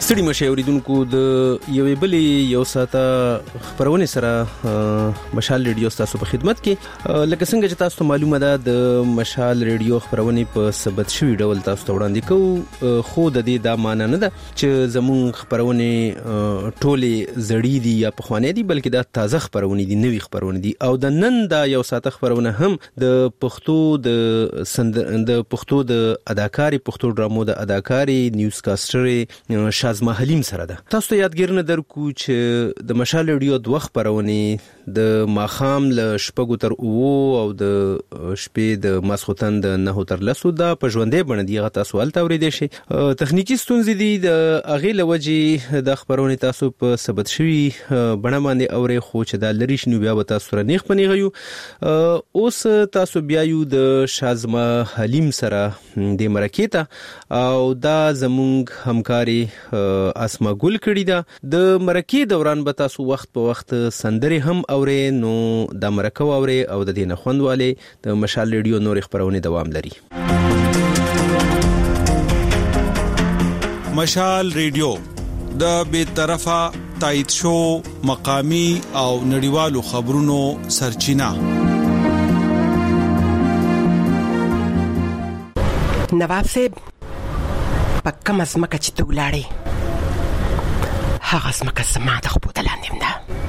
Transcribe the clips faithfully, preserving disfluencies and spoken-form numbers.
ستړي مشه اوریدونکو د یوې بلې یو ساته خبرونه سره مشال ریډیو تاسو په خدمت کې. لکه څنګه چې تاسو ته معلومه ده د مشال ریډیو خبرونه په ثبت شوی ډول تاسو ته وړاندې کوو، خو د دې دا معنی نه ده چې زمون خبرونه ټوله زړې دي یا پخوانۍ دي، بلکې دا تازه خبرونه دي، نوې خبرونه دي. او د نن دا یو ساته خبرونه هم د پښتو د سند د پښتو د اداکاری پښتو ډرامو د اداکاری نیوز کاستر شازما حلیم سره ده. تاسو ته یادګیرنه درکو چې د مشال ریډیو دوه خبرونه د ماخام ل شپږو تر اوو او د شپې د ماسختن د نه تر لسو دا په ژوندې باندې دی تاسو ولته اوریدئ شي. تخنیکی ستونزې دي د اغه لوجي د خبرونه تاسو په ثبت شوی بڼه باندې اوري، خو چې دا لری شنو بیا به تاسو سره نیخ پنی غيو. اوس تاسو بیا یو د شازما حلیم سره د مرکیتا او دا زمونږ همکاري اسما ګل کړی دا. د مرکې دوران به تاسو وخت په وخت سندري هم اوري، نو د مرکو اوري او د دینه خوندواله د مشال ریډیو نور خبرونه دوام لري. مشال ریډیو د بے طرفه تایید شو مقامی او نړیوالو خبرونو سرچینه. نواب صاحب پکه مزمکه چې ته ولاړې هغه زمکه زما د خپو دلاندې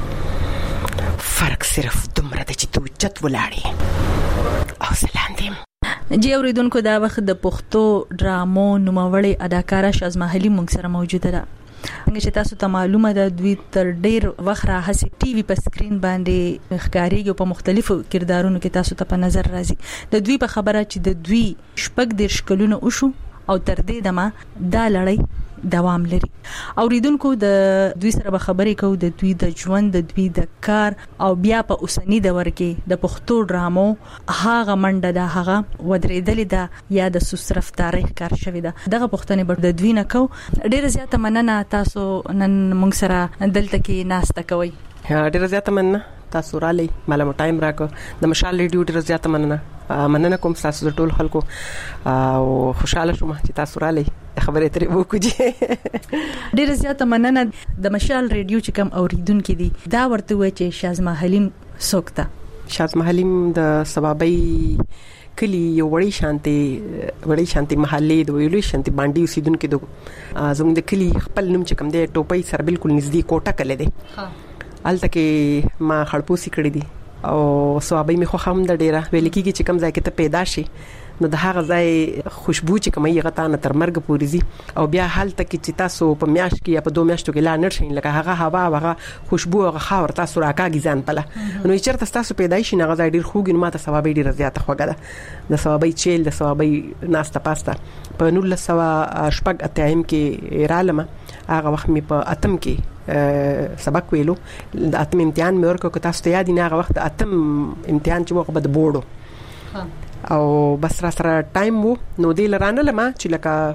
ده، فرق صرف دومره ده چې ته اوچت ولاړې او زه لاندې. جی اوریدونکو دا وخت د پښتو ډرامو نوموړې اداکاره شازما حلیم موږ سره موجوده ده. څنګه چې تاسو ته معلومه ده دوی تر ډیر وخت راهسي ټي وي په سکرین باندې ښکاریږي په مختلفو کردارونو کې تاسو ته په نظر راځي. د دوی په خبره چې د دوی شپږ دیرش کلونه وشو او تر دې دمه دا لړۍ دوام لري. اوریدونکو د دوی سره به خبرې کوو د دوی د ژوند، د دوی د کار او بیا په اوسنی دور کې د پښتو ډرامو هغه منډه ده، هغه ودرېدلې ده یا د سوسرف تاریخ کار شوی ده. دغه پښتنې به د دوی نه کو. ډیره زیاته مننه تاسو نن موږ سره دلته کې ناسته کوي. ډیره زیاته مننه تاسو را لې مالم ټایم راکو د مشال ریډیو. ډیره زیاته مننه مننه کوم تاسو ټول خلکو او خوشاله شوم چې تاسو را لې خبرې ترې وکړي. ډیره زیاته مننه. د مشال ریډیو چې کوم اوریدونکو دي دا ورته وایي چې شازما حلیم سوکتا. شازما حلیم د سبابي کلی یو وړي شانتي وړي شانتي محلې د ویلو شانتي باندې اوسیدونکو د زموږ د کلی خپل نوم چې کوم دی ټوپۍ سره بالکل نږدې کوټه کله دی. ها الته کې ما خړپوسی کړی دي او سوابي می خو هم د ډیره ویل کېږي چې کوم ځای کې ته پیدا شي نو د هغه ځای خوشبو چې کومه یې غته نه تر مرګ پورې زی او بیا حالت کې چې تاسو په میاش کې یا په دوه میاشتو کې لا نرشین لکه هغه هوا هغه خوشبو هغه خاور تاسو راکاږي ځان پله نو چیرته تاسو پیدا شي نه غځای ډیر خوګ نو ماته ثوابي ډیر زیاته خوګه ده د ثوابي چیل د ثوابي ناستا پاستا په نول سوا شپږ اتایم کې رالمه هغه وخت می په اتم کې سبق ویلو د اتم امتحان مې ورکو که تاسو ته یاد نه هغه وخت اتم امتحان چې وخت بد بورډو او بس را سره ټایم وو نو دی لرانه لمه چې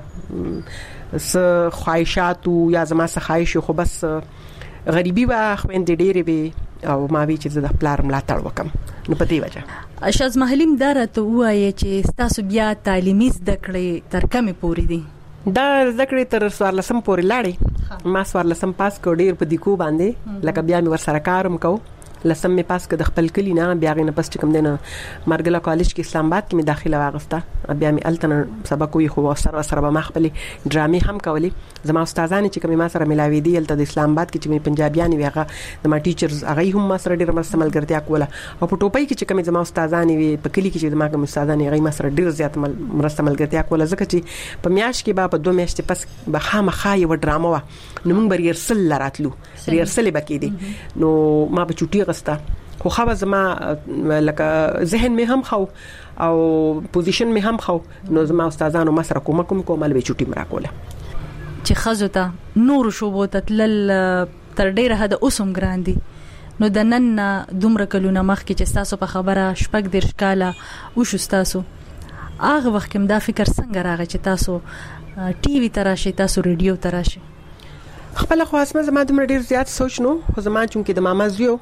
لکه س خواهشات یا زما څه خواهش خو بس غریبي وا خويندې ډېرې وي او ما وی چې د پلار ملاتړ وکم نو په دې وجه شازما حلیم دارته وایي چې تاسو بیا تعلیمي زده کړې تر کومه پوری دي دا ذکر تر سوار لسم پورې لاړې ما سوار لسم پاس کو ډیر په دیکو باندې لکه بیا مې ور سره کارم کو لسم می پاس ک د خپل کلی نه بیا غینه پس کوم دینه مرګلا کالج کې اسلام آباد کې می داخله واغسته بیا می التن سبق وی خو سره سره ما خپل ډرامې هم کولی زما استادان چې کوم ما سره ملاوي دي الته د اسلام آباد کې چې می پنجابیان ویغه د ما ټیچرز هغه هم ما سره ډیر مرسته ملګرتیا کوله او په ټوپۍ کې چې کوم زما استادان وی په کلی کې چې ما کوم استادان هغه ما سره ډیر زیات مرسته ملګرتیا کوله ځکه چې په میاش کې با په دوه میاشتې پس به خامخا یو ډرامه وا نو موږ بر یرسل راتلو ریرسل بکې دي نو ما په چوټي خو خو زما لکه ذهن می هم خو او پوزیشن می هم خو نو زما استادانو ما سره کوم کوم کومل به چټي مرا کوله چې خزوته نور شوبو تتلل تر ډیره هدا اوسم ګراندي نو د نن دومره کلونه مخ کې چې تاسو په خبره شپږ درش کاله او شو تاسو هغه وخت کې دا فکر څنګه راغی چې تاسو ټي وي تراشي تاسو ریډیو تراشي خپل خو اسمه زما دومره ډیر زیات سوچ نو خو زما چونکې د ماما زیو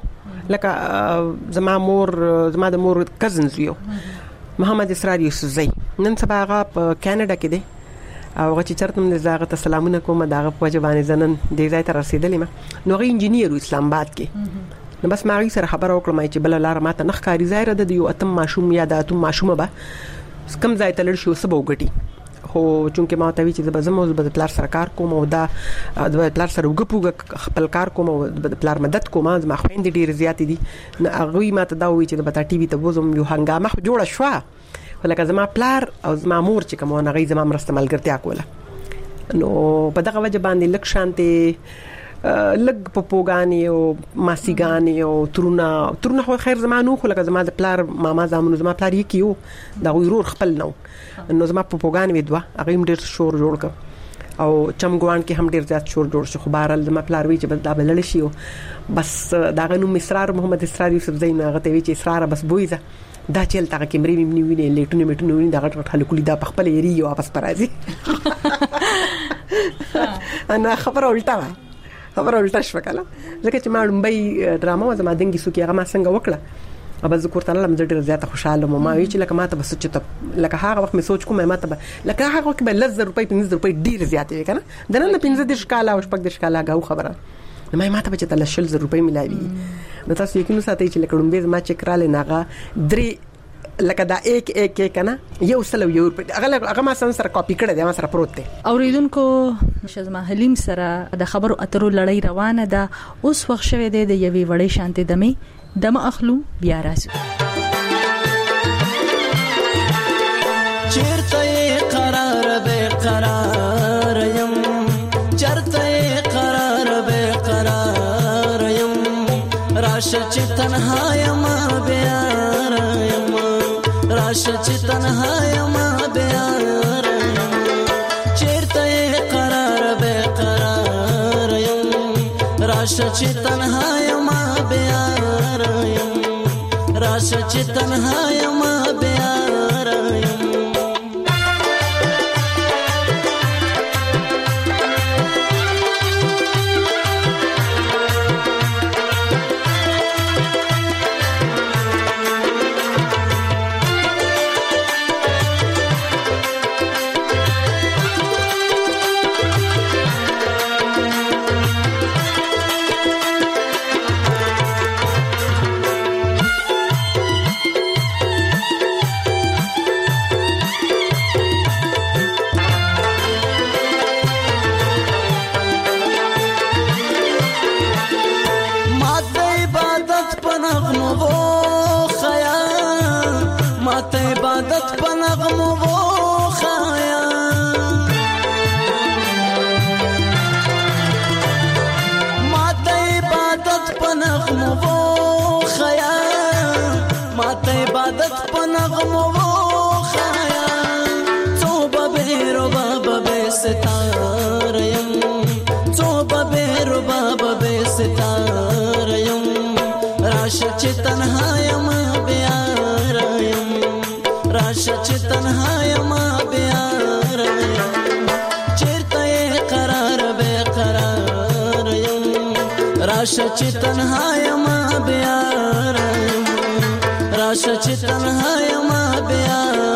لکه زما مور زما د مور کزن زیو محمد اسرار یوسفزئی نن سبا هغه په کاناډا کې دی او چې چرته د زاغه ته سلامونه کوم داغه په وجبانې زنن د ځای ته رسیدلې ما نو غي انجینیر اسلام آباد کې نو بس ما غي سره خبر وکړم چې بل لار ماته نخ کاری ظاهر د یو اتم ماشوم یا د اتم ماشومه به کم ځای ته لړ شو سبو غټي خو چونکه ما ته وی چې د بزمو د پلار سرکار کوم او دا د پلار سره وګپوګ خپل کار کوم او د پلار مدد کوم ما خويند ډیر زیات دي هغه ما ته دا وی چې د بتا ټي وي ته وزم یو هنګامه جوړه شو ولکه زما پلار او زما مور چې کوم نه غي زما مرسته ملګرتیا کوله نو په دغه وجه باندې لک شانته لګ پپوګانی او ماسیګانی او ترونه ترونه خو خیر زمانو خو لکه زما د پلار ماما زمانو زما پلار یې کیو دا ورور خپل نو نو زما پپوګانی ودوا هغه ډیر شور جوړ ک او چمګوان کې هم ډیر زیات شور جوړ شو خو بهرال زما پلار وی چې بس دا بلل شي بس داغه نو مصرار محمد اسرار یوسف زین هغه ته وی چې اسرار بس بویزه دا چل تا کې مری نیو ویني لیټونه میټونه ویني دا غټ غټ خلکو لیدا په خپل یری یو واپس پرازي انا خبره الټا خبره الټا شو کله ځکه چې ما لمبي ډراما زما دنګي سو کې هغه ما څنګه وکړه ابل ذکر تعالی لم ډېر زیاته خوشاله مو ما وی چې لکه ما ته بس چې لکه هغه وخت مې سوچ کوم ما ته لکه هغه وخت به لزر روپۍ پنځه روپۍ ډیر زیاتې کنه دنه پنځه د شکاله او شپږ د شکاله غو خبره ما ما ته به چې تل شل زر روپۍ ملایوي نو تاسو یقین ساتئ چې لکه لمبي ما چې کراله ناغه درې لکه دا ایک ایک ایک کنه یو سلو یو هغه هغه ما سره کاپی کړی دی ما سره پروت دی اوریدونکو شزما حلیم سره د خبرو اترو لړۍ روانه ده اوس وخت شوه دی د یوې وړې شانتي دمه دمه اخلو بیا راځو چیرته قرار به قرار یم چرته قرار به قرار یم راشه چې تنها یم بیا راشه چې تنها یم بیا چیرته قرار به قرار یم راشه چې تنها یم بیا راشه چې تنها یم بیا راشه چې تنها یم بیا راشه چې تنها یم بیا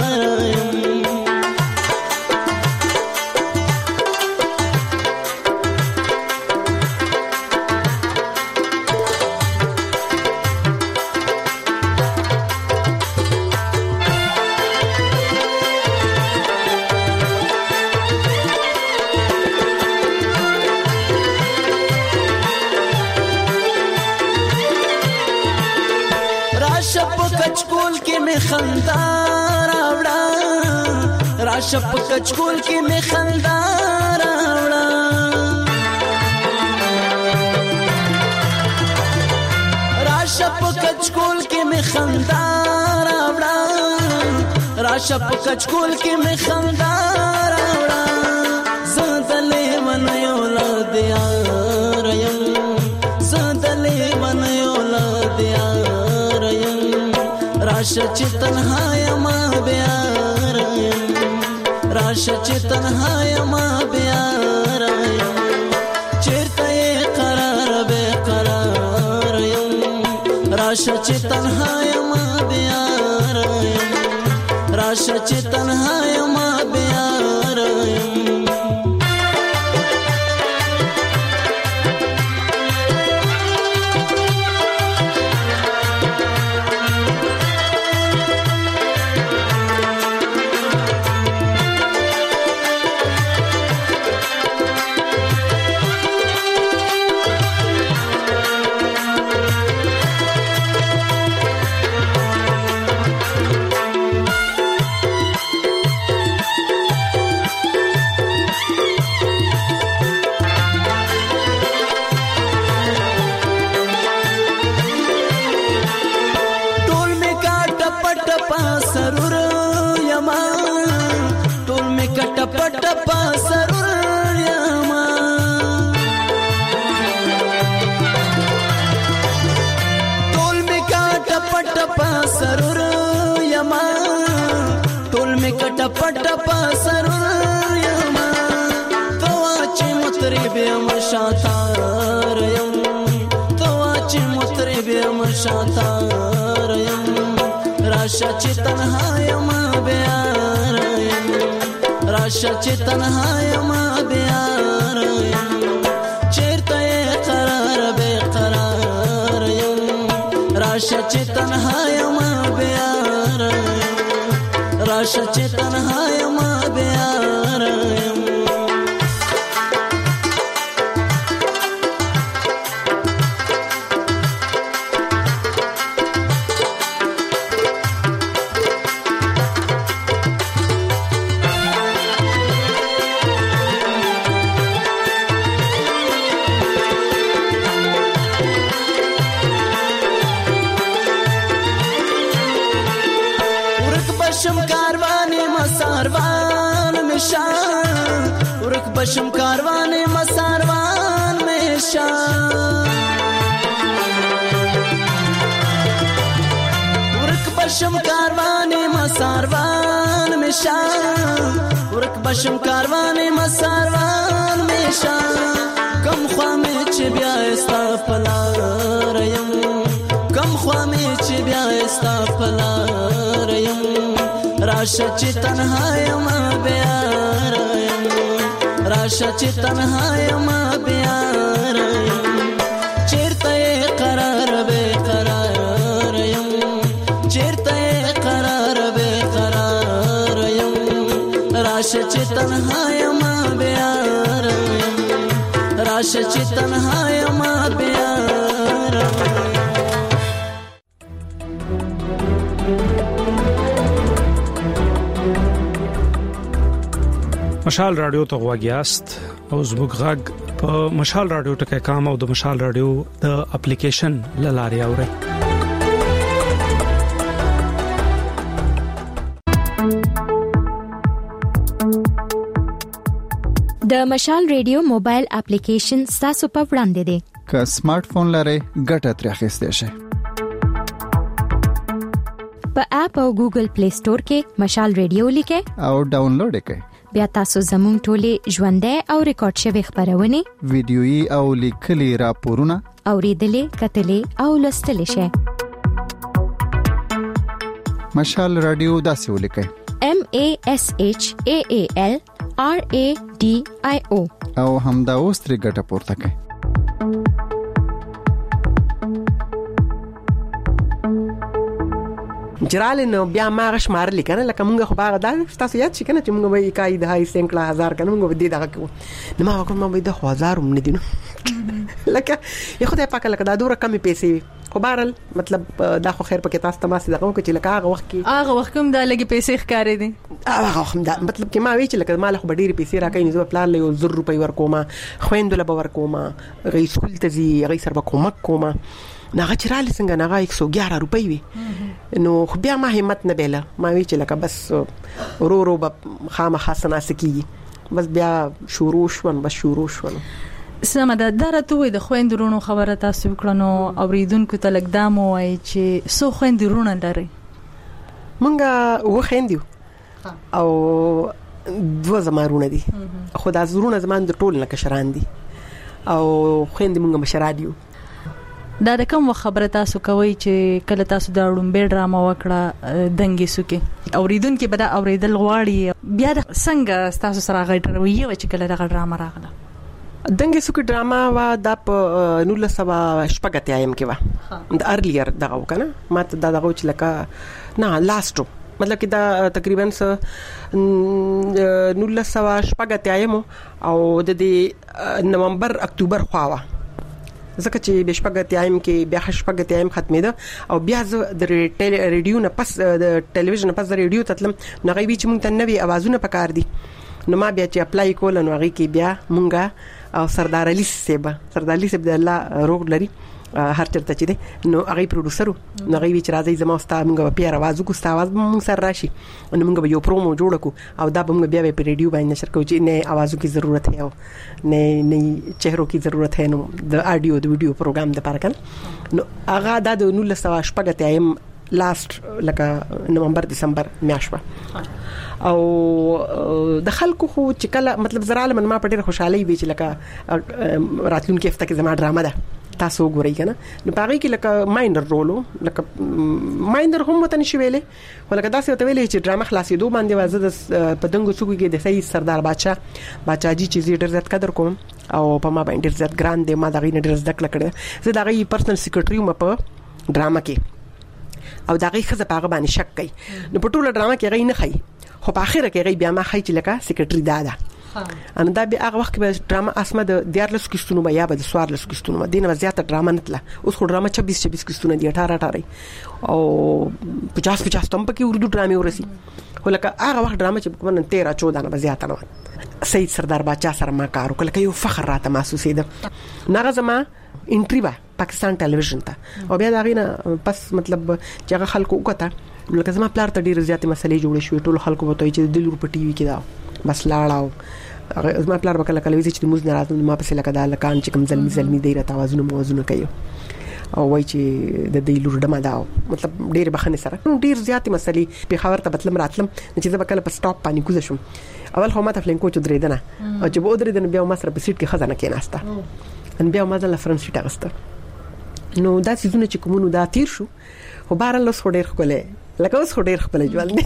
خندا راوړه راشه په کچکول کې می خندا راوړه راشه په کچکول کې می خندا راوړه راشه په کچکول کې می خندا راوړه زندلې من یو لاد یار یم زندلې من یو لاد یار یم راشه چې تنها یم بیا راشه چې تنها یم بیا چیرته قرار به قرار یم راشه چې تنها یم بیا راشه چې تنها یم بیا پټ په سرور یما ټول می کټ پټ په سرور یما ټول می کټ پټ په سرور یما توا چې مطرب یم شاتار یم توا چې مطرب یم شاتار یم راشا چې تنها یم بیار یم راشا چې تنها یم بیار یم چیرته قرار به قرار یم راشا چې تنها یم بیار یم راشا چې تنها یم بیار یم بشم کاروان مساروان میں شان ورک بشم کاروان مساروان میں شان ورک بشم کاروان مساروان میں شان کم خوا میں چ بیا استا پلار یم کم خوا میں چ بیا استا پلار یم راشا چ تنها یم بیار یم راشا چې تنها یم بیار یم چیرته قرار به قرار یم چیرته قرار به قرار یم راشا چې تنها یم بیار یم راشا چې تنها یم بیار یم مشال رادیو ته غواګیاست او زموږ غږ په مشال رادیو ټکي کام او د مشال رادیو د اپلیکیشن لاري اوري د مشال رادیو موبایل اپلیکیشن تاسو په وړاندې دی که سمارټ فون لرئ ګټه ترې اخیستئ شئ په اپ او ګوګل پلی سٹور کې مشال رادیو لیکئ او ډاونلوډ کړئ بیا تاسو زموږ ټولې ژوندۍ او ریکارډ شوی خبرونه ویډیويي او لیکلي راپورونه اوریدلې کتلې او لوستلې شئ مشال رادیو داسې ولیکئ M A S H A A L R A D I O او همدا اوس ترې ګټه پورته کړئ جرال نو بیا ما غش مارل کنه لکه مونږ خو باغ دا تاسو یاد شي کنه چې مونږ به کای د هاي سنکلا هزار کنه مونږ به دې دغه کو نو ما کوم ما به د هزار هم نه دینو لکه یو خدای پاک لکه دا دوره کمی پیسې خو بارل مطلب دا خو خیر پکې تاسو تماسي دغه کو چې لکه هغه وخت کې هغه وخت کوم دا لګي پیسې ښکارې دي هغه هم دا مطلب کې ما وی چې لکه مال خو ډېری پیسې راکې نه زو پلان له یو زر روپۍ ورکوما خويندل به ورکوما غي سکول ته زی غي سر به کومک کوما ناغه چرال څنګه ناغه یک سو ګیارہ روپۍ وي نو خو بیا ما همت نه بیل ما وی چې لکه بس ورو ورو به خامخا سناسکی بس بیا شروع شون بس شروع شون سمه ده درته وي د خويندرونو خبره تاسو وکړنو اوریدونکو ته لګدامو وای چې سو خويندرونه لري مونږه و خويندو او دو زمارونه دي خو دا زرونه زمان د ټول نه کشران دي او خويند مونږه مشرادیو دا د کوم خبره تاسو کوي چې کله تاسو دا وړومبې ډرامه وکړه دنګې سکه اوریدونکو به دا اوریدل غواړي بیا څنګه تاسو سره غټروي و چې کله دا ډرامه راغله دنګې سکه ډرامه وا د نول سبا شپږ ایم کې وا د ارلیر دغه وکنه ماته دا دغه چې لکه نه لاستو مطلب کې دا تقریبا نول سبا شپږ ایم او د نومبر اکتوبر خواوه زکه چې بشپګت ایم کې بیا شپګت ایم ختمه ده او بیا د ریډیو نه پس د ټلویزیون پس د ریډیو تتلم نغې وی چې مونږ ته نوې اوازونه پکار دي نو ما بیا چې اپلای کول نو هغه کې بیا مونږه او سردار علي صاحب سردار علي صاحب د الله روغ لري هر چرته چې دی نو هغه پروډوسر نو هغه وی چې راځي زما استاد موږ په پیار आवाज کو استاد आवाज موږ سره راشي نو موږ یو پرومو جوړ کو او دا موږ بیا په ریډیو باندې نشر کوو چې نه आवाजों की ضرورت है نه نه چهرو کی ضرورت ہے نو د آډیو د ویډیو پروګرام د پاره کړ نو هغه د نو لسوا شپږ ایم لاست لکه نومبر دسمبر میاشته او د خلکو خو چې کله مطلب زراله من ما په ډېر خوشحالي وی چې لکه راتلونکي هفته کې زما ډرامه ده تاسو ګورئ کنه نو پاره کې لکه ماینر رولو لکه ماینر هم وته نشي ویلې ولکه داسې وته ویلې چې ډرامه خلاصې دوه باندې وازه د پدنګو څوګي کې د سید سردار بادشاه بادشاه جی چې ډېر زیات قدر کوم او په ما باندې ډېر زیات ګران دی ما دغه نه ډېر زده کړه زه دغه پرسنل سیکریټری م په ډرامه کې او دغه خزه پاغه باندې شک کوي نو په ټوله ډرامه کې غي نه خي خو په اخر کې غي بیا ما خي چې لکه سیکریټری دادا ان دا به هغه وخت کې ډرامه اسمه د دیارلس کیستونو بیا به د سوارلس کیستونو دینه زیاته ډرامه نتله اوس خو ډرامه چھبیس چھبیس کیستونه دی اٹھارہ اٹھارہ او پچاس پچاس تم پکې اردو ډرامې ورسي ولکه هغه وخت ډرامه چې کوم تیرہ چودہ نه زیاته نه سید سردار بادشاه سره ما کار وکړ یو فخر راته محسوسې ده ناغه زما انټری با پاکستان ټلویزیون ته او بیا دا غینه پس مطلب چې هغه خلکو وکړه لکه زما پلار ته ډیر زیاتې مسلې جوړې شوې ټول خلکو وته چې د لور په ټي وي کې دا بس لاړاو زما پلار وکړه کله ویزه چې موږ نه راځو ما په لکه دا لکان چې کوم زلمی زلمی دی راته आवाजونه موازونه کوي او وای چې د دې لور ډما دا مطلب ډیر بخنه سره ډیر زیاتې مسلې په خبر ته بتلم راتلم چې زه وکړه په سټاپ باندې کوزه شم اول خو ما ته فلنکو چې درې دنه او چې به درې دنه بیا ما سره په سیټ کې خزانه کې ناشته ان بیا ما ځل فرنس سیټ اغسته نو دا سيزونه چې کومونو دا تیر شو خو بارل له سوډیر خپلې لکه اوس خو ډیر خپل ژوند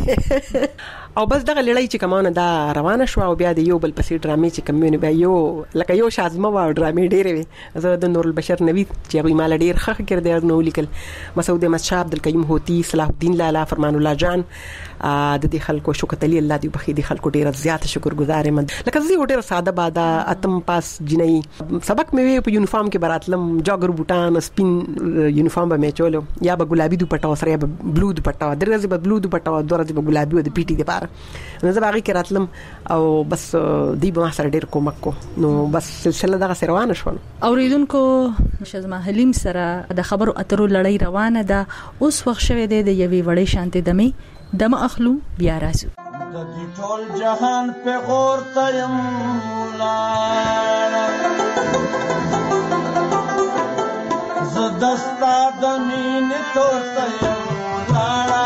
او بس دغه لړۍ چې کومه دا روانه شو او بیا د یو بل پسې ډرامې چې کومونه بیا یو لکه یو شازمه و ډرامې ډېرې وي زه د نور البشر نوی چې هغه مال ډیر خخ کړ دی نو لیکل مسعود احمد شاه عبدالقیوم هوتی صلاح الدین لالا فرمان الله جان د دې خلکو شکر علی الله دی بخي دي خلکو ډیر زیات شکرګزار یم لکه زه ډیر ساده بادا اتم پاس جنۍ سبق مې په یونیفارم کې براتلم جاګر بوټان سپین یونیفارم به مې چولو یا به ګلابي دوپټه سره یا بلو دوپټه درځي به بلو دوپټه او درځي به ګلابي او د پیټي د پاره نو زه باغی کې راتلم او بس دی به ما سره ډیر کومک کو نو بس سلسله دغه روانه شو اوریدونکو شزما حلیم سره د خبرو اترو لړۍ روانه ده اوس وخت شوه دی د یوې وړې شانتي دمي دم اخلو بیا راسو د دې ټول جهان په غور تیم لاړه زدستا د مینې تور تیم لاړه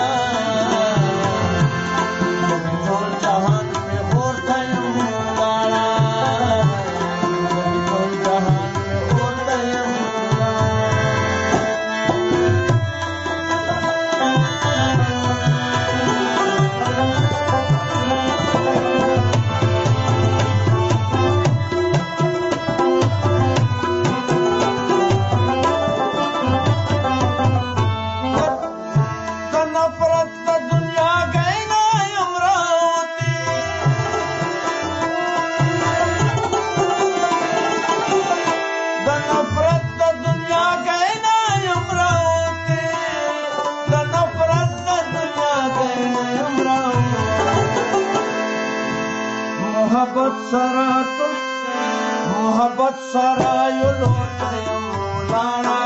محبت سرا تو محبت سرا یو لوټه لانا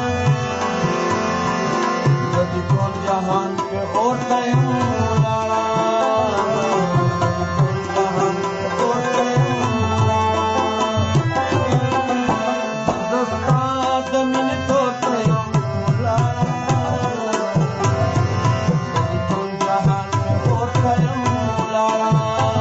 د دې ټول جهان په اورته لانا جهان په اورته دستا د مين توته لانا د دې ټول جهان په اورته لانا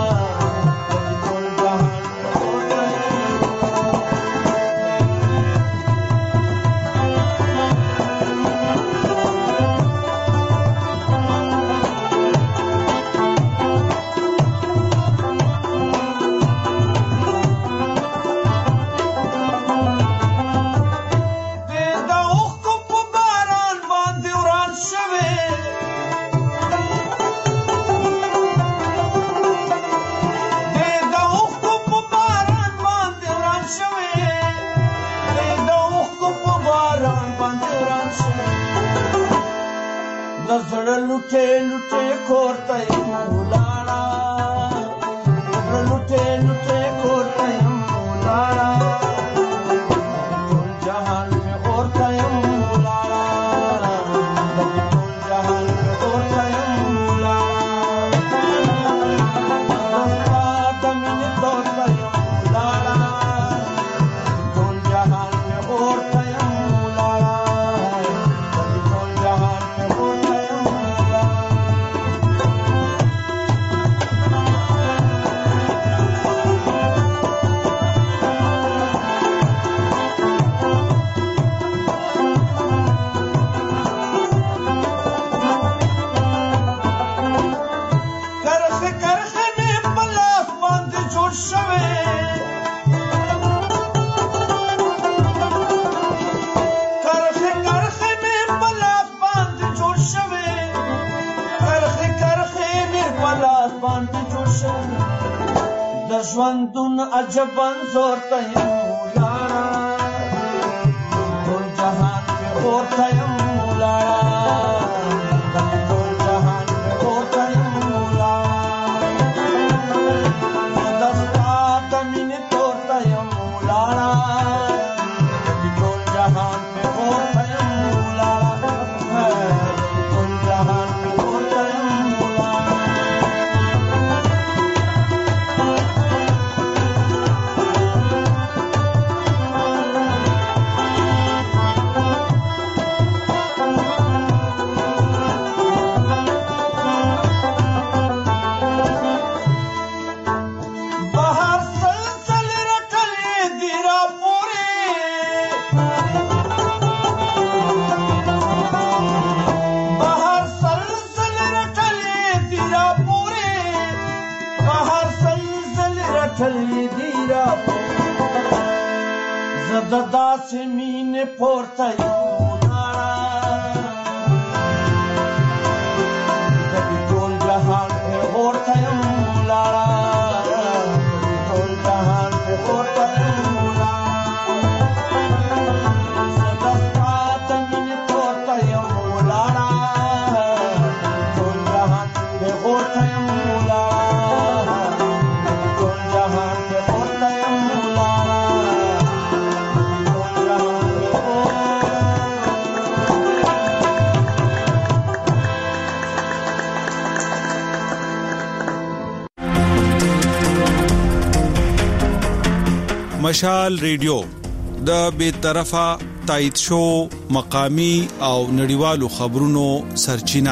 लुटे लुटे खोरते लाड़ा लुटे लुटे खोरते लाड़ा जहान में और جهان ته جوړ شو د ژوندون عجبن زور ته یم ولاړه ټول جهان کې اور ته یم ولاړه ټول جهان کې اور ته یم ولاړه دستا د مینې تور ته یم ولاړه ټول جهان کې اور ته یم ولاړه ټول جهان کې اور ته یم زددا سے مین پورتا یونارا کبھی ٹول جہان پہ اورتا یونارا کبھی ٹول جہان پہ اورتا یونارا زددا سے مین پورتا یونارا ٹول جہان پہ اورتا یونارا ٹول جہان پہ اورتا یونارا مشال ریډیو د بے طرفه تایید شو مقامی او نړیوالو خبرونو سرچینه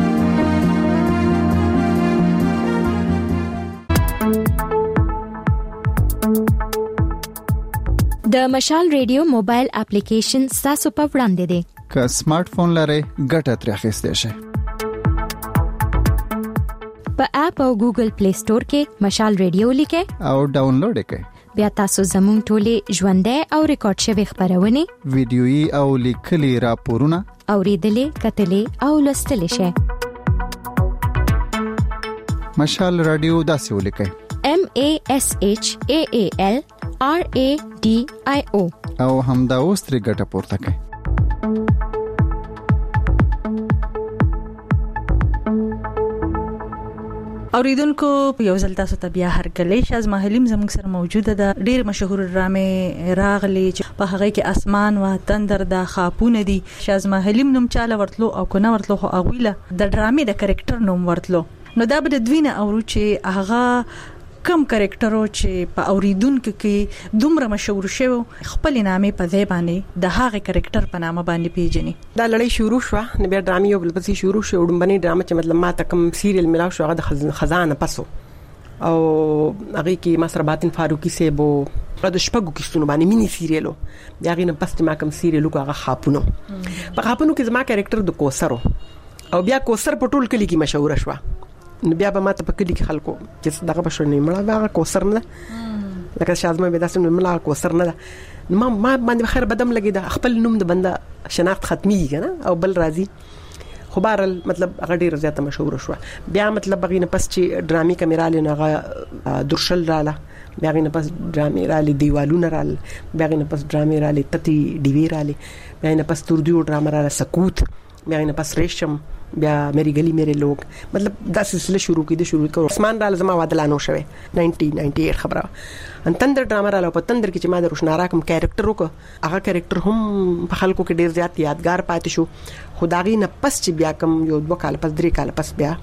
د مشال ریډیو موبایل اپلیکیشن تاسو په وړاندې دی که سمارټ فون لرئ ګټه ترې اخیستئ شئ په اپ او ګوګل پلی سٹور کې مشال ریډیو لیکئ او ډاونلوډ یې کړئ بیا تاسو زموږ ټولې ژوندۍ او ریکارډ شوی خبرونه ویډیويي او لیکلي راپورونه اوریدلې کتلې او لوستلې شئ مشال رادیو داسې ولیکئ M A S H A A L R A D I O او همدا اوس ترې ګټه پورته کړئ اوریدونکو یو ځل تاسو ته بیا هرکلی شازما حلیم زموږ سره موجوده ده ډیر مشهور ډرامې راغلي چې په هغه کې اسمان و تندر د خاپونه دي شازما حلیم نوم چاله ورتلو او کنه ورتلو خو اغویله د ډرامې د کریکټر نوم ورتلو نو دا به د دوینه اورو چې هغه کم کریکټرو چې په اوریدونکو کې دومره مشهور شوی خپل نامې په ځای باندې د هغه کریکټر په نامه باندې پیژني دا لړۍ شروع شو نو بیا ډرامې یو بل پسې شروع شو وډمبني ډرامه چې مطلب ما ته کم سیریل ملاو شو هغه د خزانه پسو او هغه کې ما سره باطن فاروقي سیبو د شپږو کیسونو باندې مینی سیریلو بیا غي نه پسته ما کم سیریلو هغه خاپونو په خاپونو کې زما کریکټر د کوثرو او بیا کوثر په ټول کلی کې مشهور شو نو بیا به ماته په کلی کې خلکو چې دغه بشو نه مړه هغه کوثر نه لکه شازمه به داسې مړه کوثر نه ما ما باندې خیر بدم لګي دا خپل نوم د بنده شناخت ختمي کنه او بل راضي خو بهرل مطلب هغه ډیر زیاته مشهور شو بیا مطلب بغینه پس چې ډرامي کیمرا لنه هغه درشل رااله بیا غینه پس ډرامي رااله دیوالونه رااله بیا غینه پس ډرامي رااله تتی ډیوی رااله بیا غینه پس تردیو ډرامه رااله سکوت بیا غینه پس ریشم بیا میری گلی میرے لوگ مطلب دا سلسله شروع کیده شروع کړ اسمان را لازم وادلانو شوه نائنٹی نائنٹی ایٹ خبره ان تندر ډرامه را په تندر کې چې ما د روشنارا کوم کریکټر وک هغه کریکټر هم په خلکو کې ډیر زیات یادګار پاتې شو خدایي نه پس چې بیا کوم یو دوه کال پس درې کال پس بیا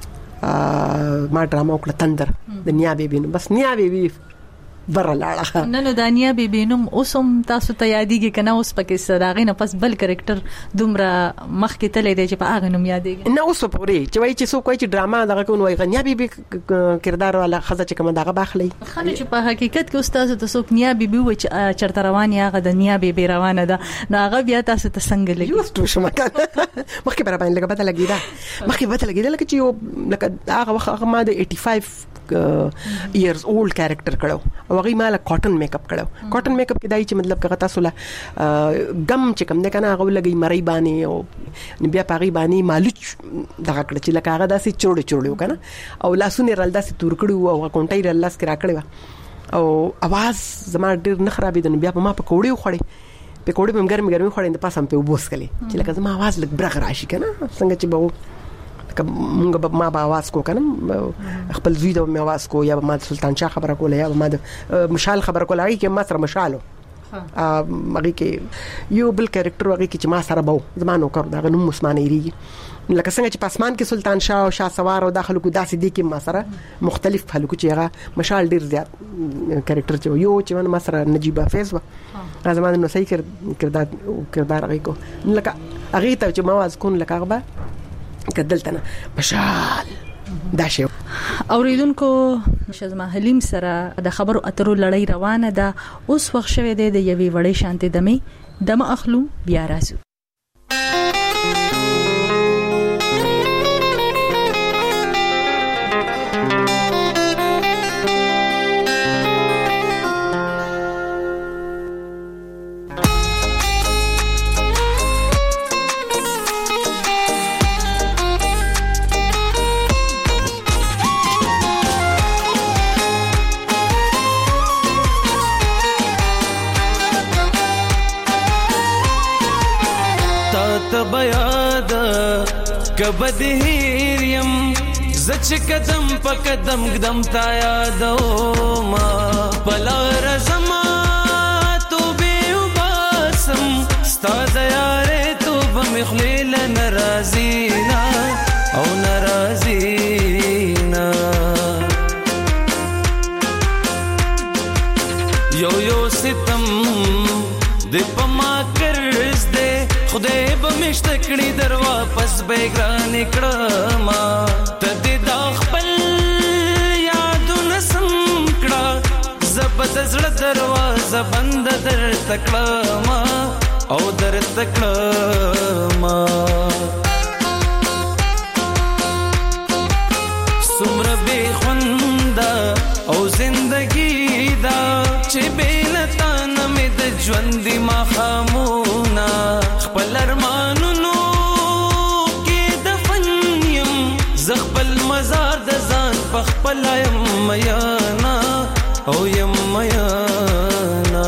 ما ډرامه وکړه تندر د نیا بیبي بس نیا بیبي ورلاړه نه نو دانیا بیبي نوم اوسم تاسو ته یادېږي کنه اوس پکې صداغې نه پس بل کریکټر دومره مخ کې تلې دی چې په هغه نوم یادېږي نه اوس په پوری چې وایي چې څوک وایي چې ډراما دغه کوم وایي غنیا بیبي کردار والا خزه چې کوم دغه باخلي خنه چې په حقیقت کې استاد ته څوک نیا بیبي و چې چرته روان یا غد نیا بیبي روانه ده نو هغه بیا تاسو ته څنګه لګي یو څه شمه مخکې برابر لګه بدل لګیدا مخکې بدل لګیدا لکه چې لکه هغه وخت ما د پنځه وخمسه ایئرز اولډ کریکټر کړو او هغه مال کاټن میک اپ کړو. کاټن میک اپ کې دای چې مطلب کغه تاسو لا غم چې کوم نه کنه هغه لګي مړی باندې او بیا پاغي باندې مالوچ دغه کړ چې لکه هغه داسې چوړې چوړې وکنه او لاسونه رال داسې تور کړو او کونټای رال لاس کې راکړو او आवाज زما ډیر نه خرابې دن بیا په ما په کوړې وخړې په کوړې په ګرمي ګرمي خړې د پاسم په وبوس کړي چې لکه زما आवाज لګ برغ راشي کنه څنګه چې به مونږ به ما به आवाज کو کنه خپل زوی د مې आवाज کو یا ما سلطان شاه خبره کوله یا ما مشال خبره کوله هغه کې ما سره مشالو هغه کې یو بل کریکټر هغه کې چې ما سره بو زمانو کړ دا نوم عثماني ریږي لکه څنګه چې پاسمان کې سلطان شاه او شاه سوار او داخلو کو داسې دي کې ما سره مختلف خلکو چې هغه مشال ډیر زیات کریکټر چې یو چې ما سره نجیب حافظ و زمانه نو صحیح کردار کردار هغه کو لکه هغه ته چې ما واز کون لکه هغه کدلته نه مشال دا شی اوریدونکو شزما حلیم سره د خبرو اترو لړۍ روانه ده. اوس وخت شوه دی د یوې وړې شانتي دمه دمه اخلو بیا راځو. کبدهیریم زچ قدم په قدم قدم تا یادو ما بلار زما تو به وباسم ستاد یاره تو بمخلیل ناراضینا او ناراضینا یو یو ستم د پما کرز دے خدای به مشتکړي در واپس بیگران کړما تدې دا خپل یادونه سم کړه زبد زړه دروازه بند در تکړما او در تکړما سمره به خوندا او زندگی دا چې بیلتا نمې د ژوند ما خامونا خپل ارمانونو کې دفن یم زخپل مزار د ځان په خپل یم میانا او یم میانا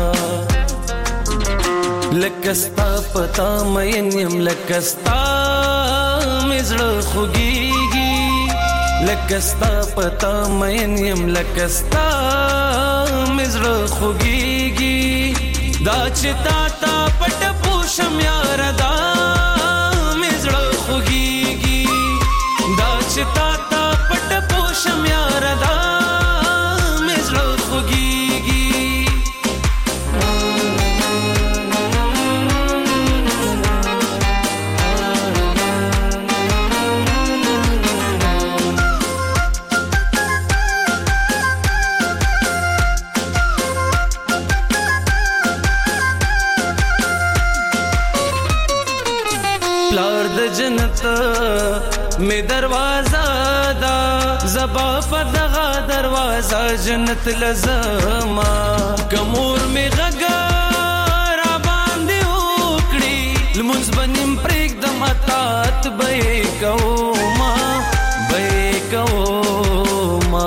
لکستا پتا مین یم لکستا مزړه خوږیږي لکستا پتا مین یم لکستا مزړه خوږیږي دا چتا تا پټ پوشم یار دا مزړه خوږیږي دا چتا تا پټ پوشم یار دا مزړه خوږیږي جنت میں دروازہ دا زبا پدغا دروازہ جنت لزما کمور میں غگار باندې وکړي لمونځ بنیم پرېګ د ماتات به کوما به کوما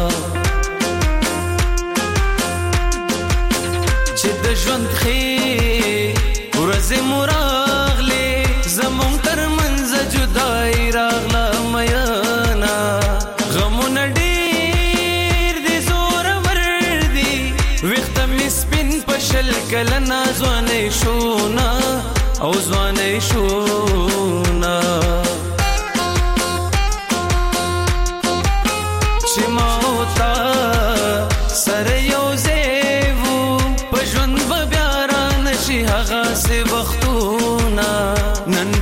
چې د ژوند خې ورځ مراغله زمون تر منځ جدای راغلا میانا غمون ډیر دي زور ور دي وخت می سپین پشل کلنا ځوانې شونا او ځوانې شونا چې ما وتا سره یو زیو پښون به بیا را نشي هغه سه وختونه نن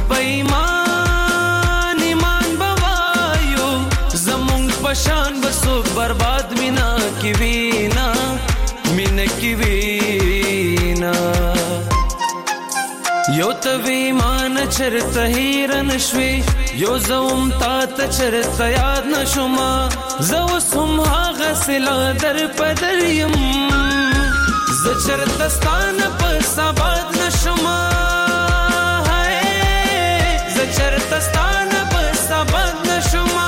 پیمان ایمان بوایو زمون پشان بسو برباد مینا کی وینا مینا کی وینا یو توی مان چرته هیر نشوي یو زوم تا ته چرته یاد نشوما زو سم هغه سلا در پدریم ز چرته ستانه په سباد نشوما ز چرته ستانه په سباد نشوما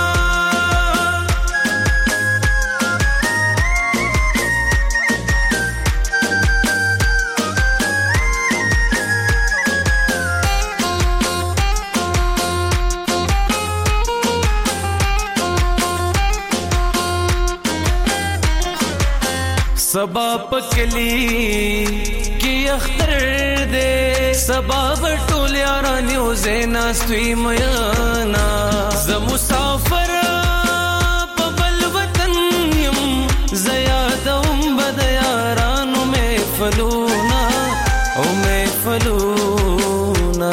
सबा पकली की अख्तर दे सबा बटोल यारानियों ज़ेना स्वी मयाना ज़ मुसाफर पबल वतन यम ज़यादम बदयारानु में फलूना ओ में फलूना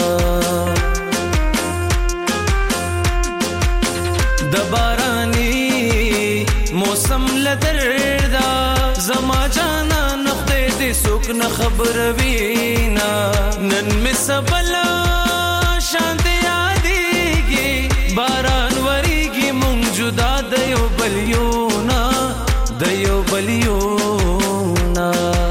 दबारानी मौसम लदरदा زما جانا نخته دې سوک نه خبر وینا نن می سبلا شانت یادېږي باران وریږي مونږ جدا د یو بلیونا د یو بلیونا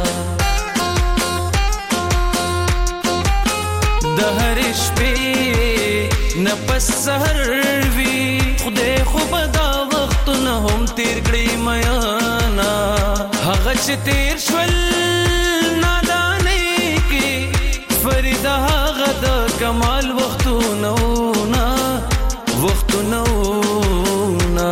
د هر شپې نه پس سحر وی خدای خو بدا وخت نه هم تیر کړی میانا هغه چې تیر شول نادانه کې فرید هغه د کمال وختونه نا وختونه نا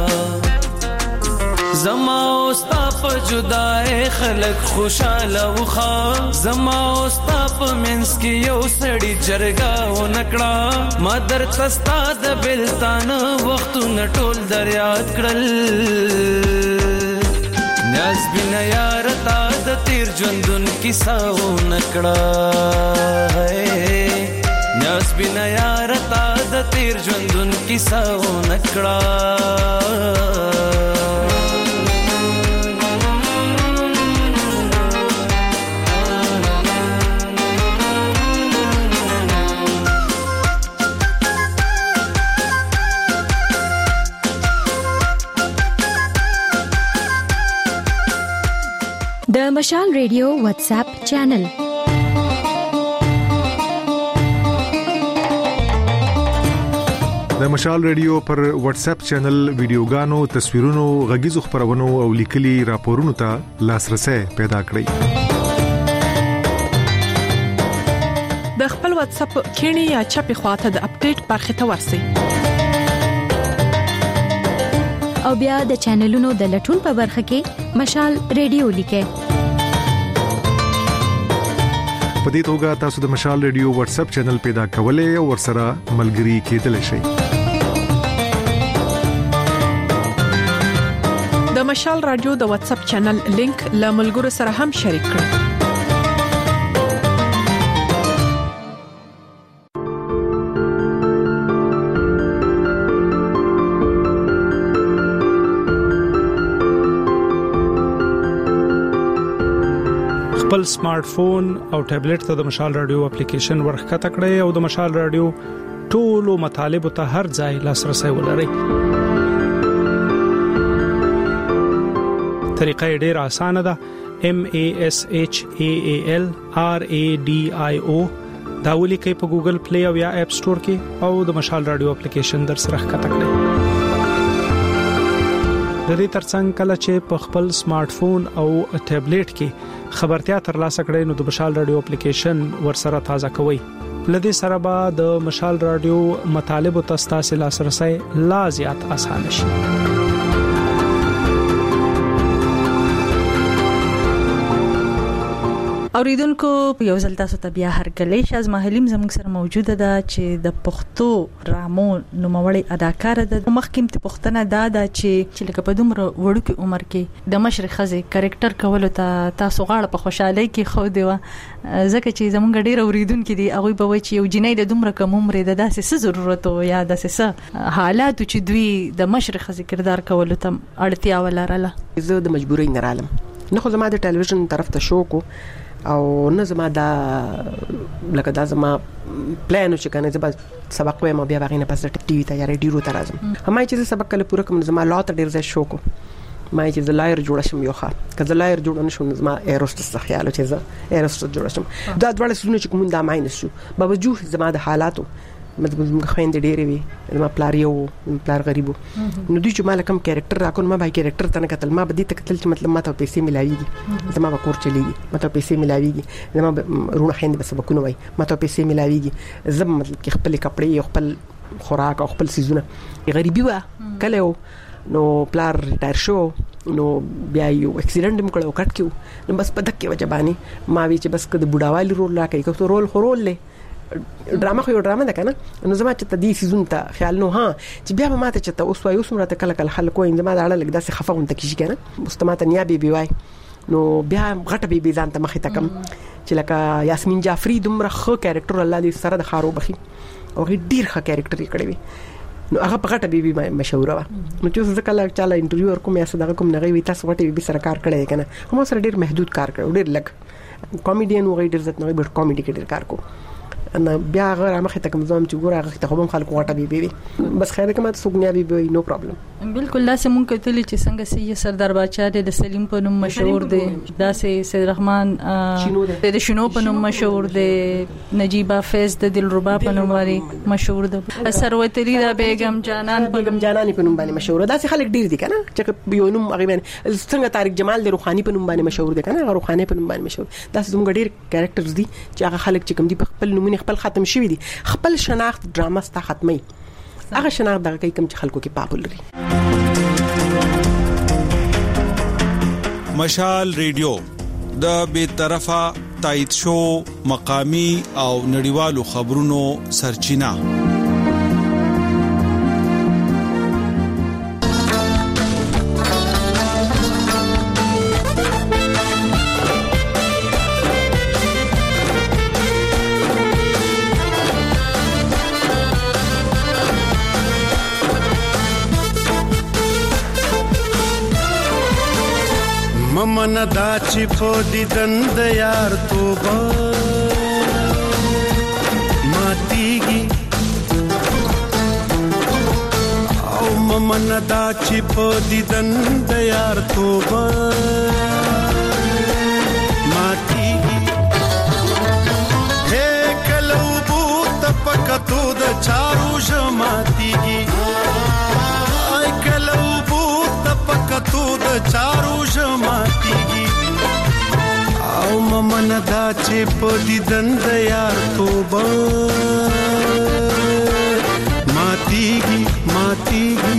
زما اوستا په جدای خلق خوشاله وخا زما اوستا په منس کې یو سړی جرګه و نکړه ما در تستا د بلتان وختونه ټول دریاد کړل نیاز بنا یار تا د تیر ژوندون کیسه و نکړه نیاز بنا یار تا د تیر ژوندون کیسه و نکړه د مشال ریډیو واتس اپ چینل د مشال ریډیو پر واتس اپ چینل ویډیوګانو تصویرونو غږیزو خبرونو او لیکلي راپورونو ته لاسرسي پیدا کړئ د خپل واتس اپ کینی یا چپی خواته د اپډیټ برخه ته ورسئ او بیا د چینلونو د لټون په برخه کې مشال ریډیو لیکئ په دې توګه تاسو د مشال ریډیو واتس اپ چینل پیدا کولای او ورسره ملګري کېدلی شئ د مشال رادیو د واتس اپ چینل لینک له ملګرو سره هم شریک کړئ خپل سمارټ فون او ټابلیټ ته د مشال رادیو اپلیکیشن ورخکته کړئ او د مشال رادیو ټولو مطالب ته هر ځای لاسرسي ولرئ. طریقه ډېره اسانه ده. M A S H A A L R A D I O دا ولیکئ په ګوګل پلی او یا اپ سٹور کې او د مشال رادیو اپلیکیشن در سره ښکته کړئ. د دې ترڅنګ کله چې په خپل سمارټ فون او ټابلیټ کې خبرتیا ترلاسه کړئ نو د مشال رادیو اپلیکیشن ورسره تازه کوئ. لدې سره به د مشال رادیو مطالب او تاسو لاسرسي لا زیات آسان شي. اوریدونکو یو ځل تاسو ته بیا هرکلی شاز ماهلیم زموږ سره موجوده ده چې د پښتو ډرامو نوموړی اداکار ده. مخکې ته پښتنه دا ده چې چې لکه په دومره وړوکې عمر کې د مشر خزې کریکټر کولو ته تاسو غاړه په خوشحالۍ کې خو دی و ځکه چې زموږ ډیر اوریدونکو دي هغه به وایي چې یو جنۍ د دومره کم عمر د داسې څه ضرورت او یا داسې څه حالات چې دوی د مشر خزې کردار کولو ته اړتیا ولرله. زه د مجبورۍ نه رالم نه خو زما د ټلویزیون طرف ته شو کو او نه زما دا لکه دا زما پلان چې کنه زما سبق وایم بیا باغینه پس ټي وي ته یا ریډیو ته راځم همای چې سبق کله پوره کوم زما لا ته ډیر ځای شو کو ما چې زلایر جوړ شم یو ښه کله زلایر جوړ نه شم زما ایروستس خیال چې زه ایروستس جوړ شم دا ډول سونه چې کوم دا ماینس شو باوجود زما د حالاتو مطلب خويندې ډېرې وي ما پلار یو پلار غریبو نو دوی چې مال کم کریکټر راکون ما به کریکټر ته نه کتل ما به دې تکتل چې مطلب ما ته پیسې ملاويږي زما به کور چلیږي ما ته پیسې ملاويږي زما رونه خويندې به سبقونه وای ما ته پیسې ملاويږي زم مطلب کې خپل کپڑے خپل خوراک او خپل سيزونه غریبي وا کله نو پلار ریټایر شو نو بیا یو اکسیډنټ هم کړو کټ کیو نو بس په دکې وجبانی ما وی چې بس کده بډاوالي رول لا کوي کوم رول خورول له ډرامه خو یو ډرامه ده کنه نو زما چې تدې سيزون ته خیال نو ها چې بیا به ماته چې ته اوس وایو سمره ته کله کله خلک وایي زما دا اړه لګ داسې خفه ونت کیږي کنه مستماته نیا بي بي وای نو بیا غټه بي بي ځان ته مخې تکم چې لکه یاسمین جعفری دومره خو کریکټر الله دې سره د خارو بخي او ډیر ښه کریکټر یې کړی وي نو هغه په غټه بي بي مشهور و نو چې زه کله چاله انټرویو ورکوم یا څه دغه کوم نه وي تاسو غټه بي بي سره کار کړی کنه هم سره ډیر محدود کار کړو ډیر لګ کامیډین وغه ډیر ځت نه وي بټ کامیډي کې ډیر کار کو انا بیا غره مخه ته کوم ځم چې ګوره هغه ته هم خلکو غټه بي بي بس خیر کومه سګنیا بي بي نو پرابلم بالکل لاسه مونږ کتلی چې څنګه سي سردار بادشاہ د سلیم په نوم مشهور دی داسې سید رحمان د شنو په نوم مشهور دی نجیب حافظ د دلربا په نوم باندې مشهور دی سروت لیلا بیگم جانان بیگم جانان په نوم باندې مشهور داسې خلک ډیر دي کنه چې یو نوم هغه باندې څنګه طارق جمال د روحاني په نوم باندې مشهور دی کنه روحاني په نوم باندې مشهور داسې زموږ ډیر کریکټرز دي چې هغه خلک چې کوم دي په خپل نومونه خپل ختم شوی دي خپل شناخت ډراما ستا ختمي هغه شناخت دغه کوي کوم چې خلکو کې پاپولري مشال ریډیو د بے طرفه تایید شو مقامی او نړیوالو خبرونو سرچینه من دا چې په دیدن د یار توبه ماتيږي او من دا چې په دیدن د یار توبه ماتيږي هې کلو بو تپکتو د چارو جماتيږي ay کلو بو تپکتو د چارو جماتيږي او ممن دا چې په دیدن د یار توبه ماتيږي ماتيږي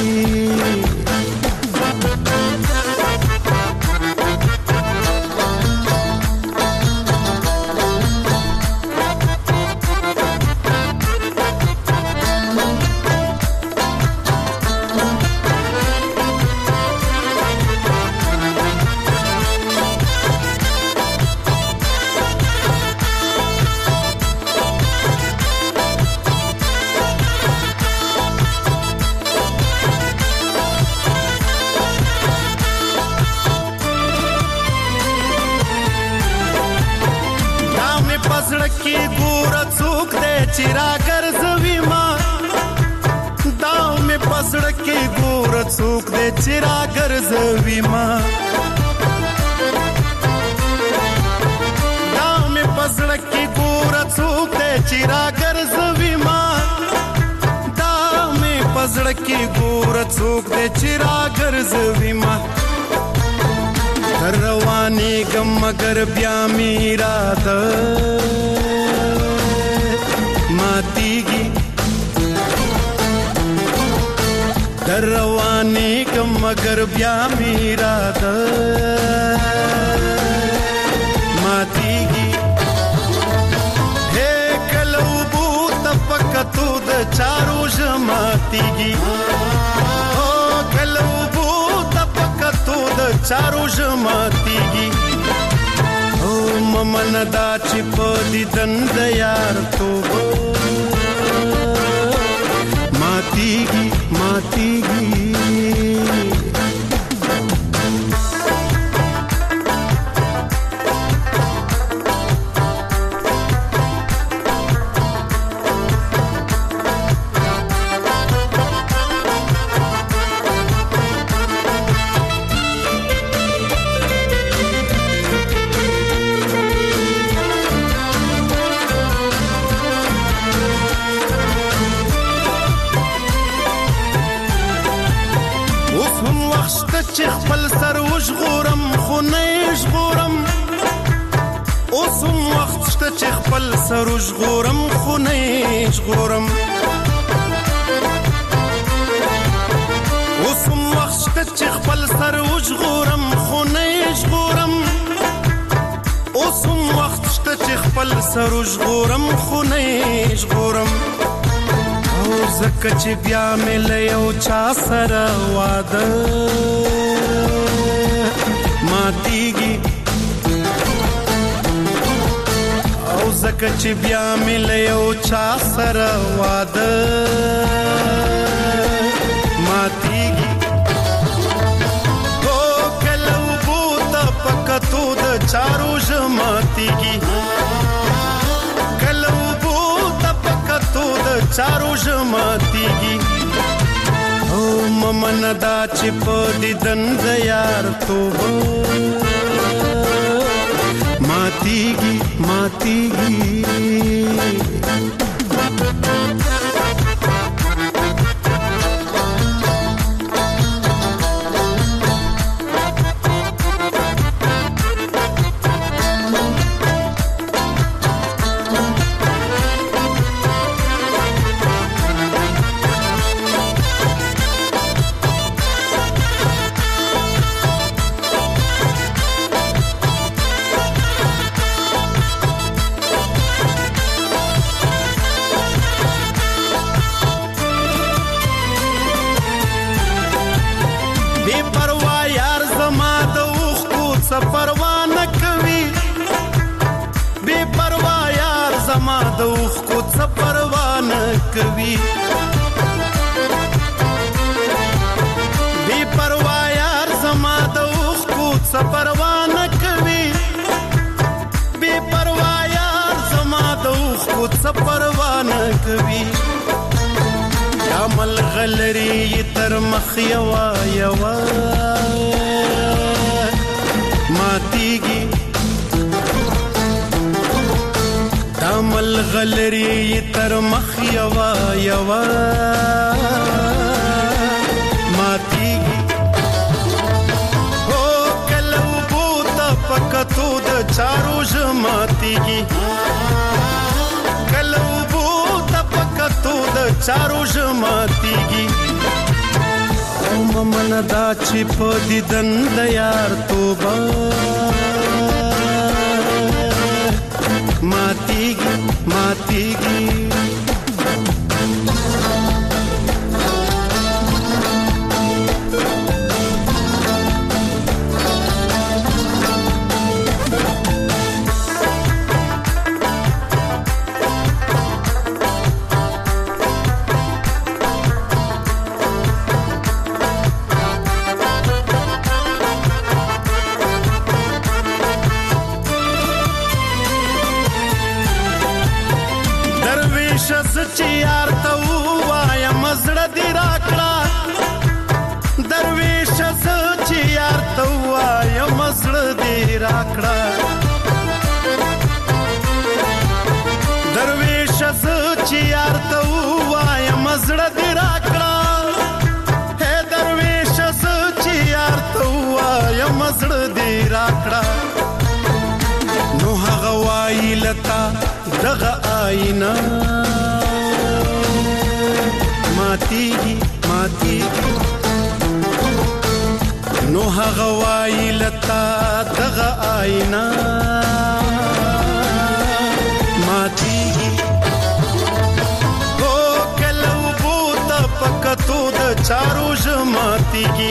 चिरा गर्जवी मां दाव में पसड़ के गोर चूक दे चिरा गर्जवी मां दाव में पसड़ के गोर चूक दे चिरा गर्जवी मां दाव में पसड़ के गोर चूक दे चिरा गर्जवी मां रवानी गम मगर ब्या मेरा द मातीगी दरवाने कम मगर ब्या मेरा द मातीगी हे कलौ बू तपकतु द चारो जमातीगी ओ कलौ बू तपकतु द चारो जमातीगी ओ ममन दा चिपदी दंद यार तो मातीगी मातीगी چې خپل سر وژغورم خو نه ژغورم اوس هم وخت شته چې خپل سر وژغورم خو نه ژغورم اوس هم وخت شته چې خپل سر وژغورم خو نه ژغورم اوس هم وخت شته چې خپل سر وژغورم خو نه ژغورم او زکه چې بیا مې له یو چا سره واده ماتیږي او زکه چې بیا مې له یو چا سره واده ماتیږي او کله وبو ته پکتو د چارو ژماتیږي کله وبو ته پکتو د چارو ژماتیږي او ممن دا چې په دیدن د یار توبه ماتیږي ماتیږي پروانه کوي بے پروا یار زما د اوخ کو څه پروانه کوي بے پروا یار زما د اوخ کو څه پروانه کوي بے پروا یار زما د اوخ کو څه پروانه کوي یا مل غلری تر مخ یوا یوا ماتیږي دامل غلری تر مخ یوا یوا ماتیږي او کله وبو ته پکتو د چارو ژماتیږي کله وبو ته پکتو د چارو ژماتیږي او ممن دا چې په دیدن د یار توبه ماتیږي ماتیږي چې یار ته وایا مزړه دی راکړه درویش چې یار ته وایا مزړه دی راکړه درویش چې یار ته وایا مزړه دی راکړه هه درویش چې یار ته وایا مزړه دی راکړه نو هغه وای لتا دغه آینا ماتیږي ماتیږي نو هغه وای لتا دغه آینا ماتیږي او کله وبو ته پکتو د چارو ژماتیږي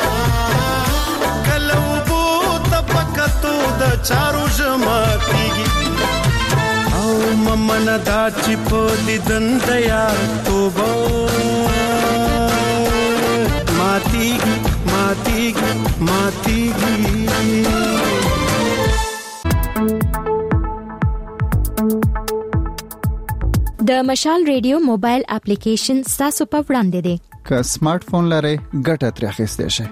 کله وبو ته پکتو د چارو ژماتیږي او ممن دا چې په دیدن د یار توبه ماتیږي ماتیږي ماتیږي د مشال ریډیو موبایل اپلیکیشن تاسو په وړاندې دی که سمارټ فون لرئ ګټه ترې اخیستئ شئ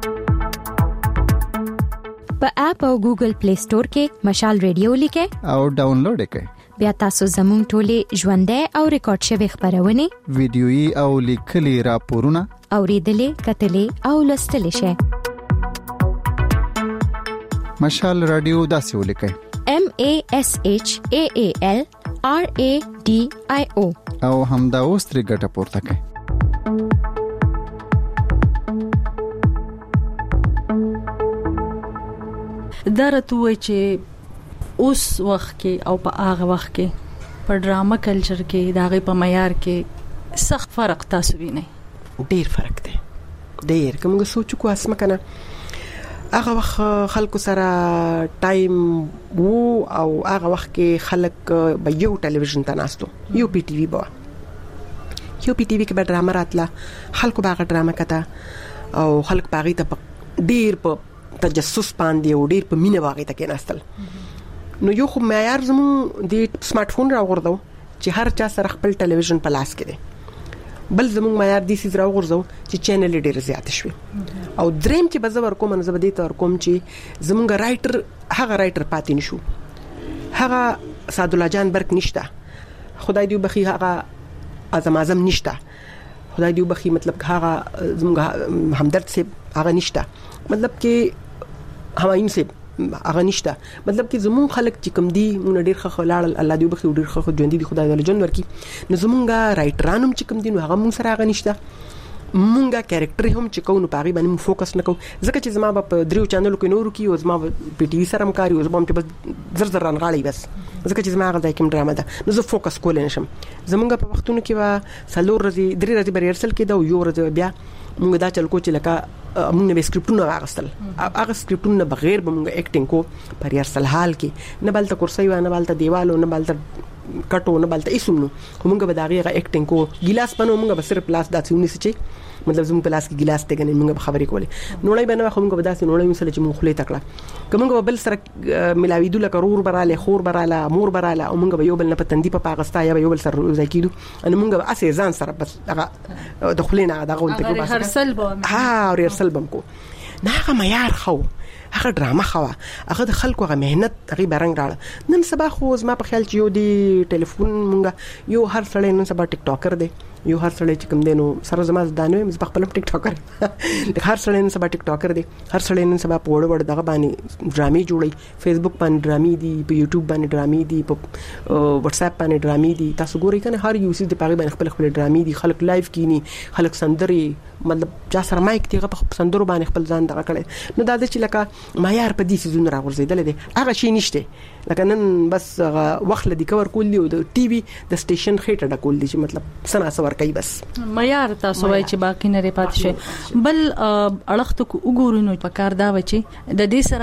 په اپ او ګوګل پلی سٹور کې مشال ریډیو لیکئ او ډاونلوډ یې کړئ بیا تاسو زموږ ټولې ژوندۍ او ریکارډ شوی خبرونه ویډیويي او لیکلي راپورونه اوریدلې کتلې او لوستلې شئ مشال رادیو داسې ولیکئ: M A S H A A L R A D I O. او همدا اوس ترې ګټه پورته کړئ. درته وای چې اوس وخت کې او په هغه وخت کې په ډراما کلچر کې داغه په معیار کې سخت فرق تاسو وینئ؟ ډیر فرق دی، ډیر. کومه سوچ کو اسمه کنه هغه وخت خلکو سره ټایم وو او هغه وخت کې خلک به یو ټلویزیون ته ناستو، یو پی ټی وی به یو پی ټی وی کې به ډراما راتله، خلکو به غږ کته او خلک باغی ته ډیر په تجسس باندې او ډیر په مینه باغی ته کې ناستل. نو یو خو معیار زمو د سمارټ فون راغورځو چې هر چا سره خپل ټلویزیون په لاس کې دی. بل زموږ معیار دي سیز راغورځو چې چینل ډیر زیات شوي. او دریم چې بزور کوم نه زبدي تر کوم چې زموږ رائټر هغه رائټر پاتې نشو، هغه سعد الله جان برک نشته، خدای دې وبخي، هغه اعظم اعظم نشته، خدای دې وبخي، مطلب هغه زموږ همدرد سي هغه نشته، مطلب کې همایون سي هغه نشته، مطلب کې زمون خلک چې کم دي مونږ ډیر ښه خلاړ الله دې وبخي ډیر ښه ژوند دي خدای دې جن ورکی. نو زمونږه رائټرانم چې کم دي نو هغه مونږ سره هغه نشته، مونږه کریکټر هم چې کوو نو پاغي باندې فوکس نکو، ځکه چې زما په دریو چینلو کې نورو کې او زما په ټي وي سره هم کاری او زما په زر زر رانغاړي بس، ځکه چې زما هغه ځای کې ډرامه ده نو زه فوکس کول نه شم. زمونږه په وختونو کې وا سلور ورځې درې ورځې بری ارسل کېده او یو ورځ بیا مونږ دا چل کو چې لکه مونږ به سکرپټونه راغستل، هغه سکرپټونه بغیر به مونږ اکټینګ کو پر ارسل حال کې نه بلته کرسي و نه بلته دیوالو نه بلته کټو نه بلته ایسومنو مونږ به داغه اکټینګ کو، ګلاس پنو مونږ به صرف پلاس داسې ونی سچي، مطلب زموږ پلاس کې ګلاس ته غنې مونږ به خبرې کولې، نوړای به نه خو مونږ به داسې نوړای مثلا چې مونږ خلې تکړه کومګه بل سره ملاوي دوله کرور براله خور براله مور براله او مونږ به یو بل نه پتندې په پاغستا یا یو بل سره ځکیدو ان مونږ به اسې ځان سره بس هغه دخلینه دغه ولته کو بس هرسل به ها او هرسل بم کو نه هغه معیار خو هغه ډراما خو هغه د خلکو هغه مهنت هغه برنګ راړ. نن سبا خو زما په خیال چې یو دی ټلیفون مونږ یو هر سړی نن سبا ټیک ټاکر دی، یو هر سړی چې کوم دینو سره زما دانو مې په خپل ټیک ټاکر هر سړی نن سبا ټیک ټاکر دی، هر سړی نن سبا په وړ وړ دغه باندې ډرامې جوړي، فیسبوک باندې ډرامې دي، په یوټیوب باندې ډرامې دي، په واتس اپ باندې ډرامې دي، تاسو ګورئ کنه هر یو څه د پاغي باندې خپل خپل ډرامې دي، خلک لایف کینی، خلک سندري مطلب چا سره مایک تیغه په سندرو باندې خپل ځان دغه کړي. نو دا د چې لکه معیار په دې سيزون راغورځیدل دي هغه شي نشته، لکه نن بس وخت لدی کور کول دی او د ټي وي د سټیشن خېټه ډکول دي چې مطلب سنا سور کوي بس معیار تاسو وای چې باقی نه ریپات شي. بل اړخت کو وګورونو په کار دا و چې د دې سره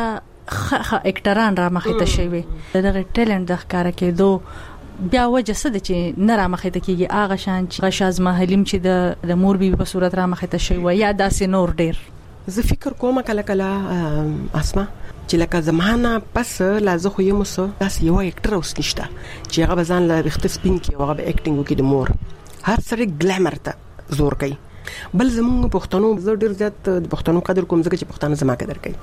خه اکټران را مخې ته شي وي دغه ټیلنت د ښکارا کېدو بیا وجه څه د چې نه را مخې ته کېږي هغه شان چې غشاز محلیم چې د د مور بي په صورت را مخې ته شي و یا داسې نور ډیر. زه فکر کوم کله کله اسمه چې لکه زمانہ پس لازم خو یې مو داس یو اکټر اوس نشته چې هغه ځان له رښت سپین کې هغه به اکټینګ وکړي د مور هر سره ګلامر ته زور کوي. بل زمونږ پښتنو زه ډیر زیات د پښتنو قدر کوم ځکه چې پښتانه زما قدر کوي،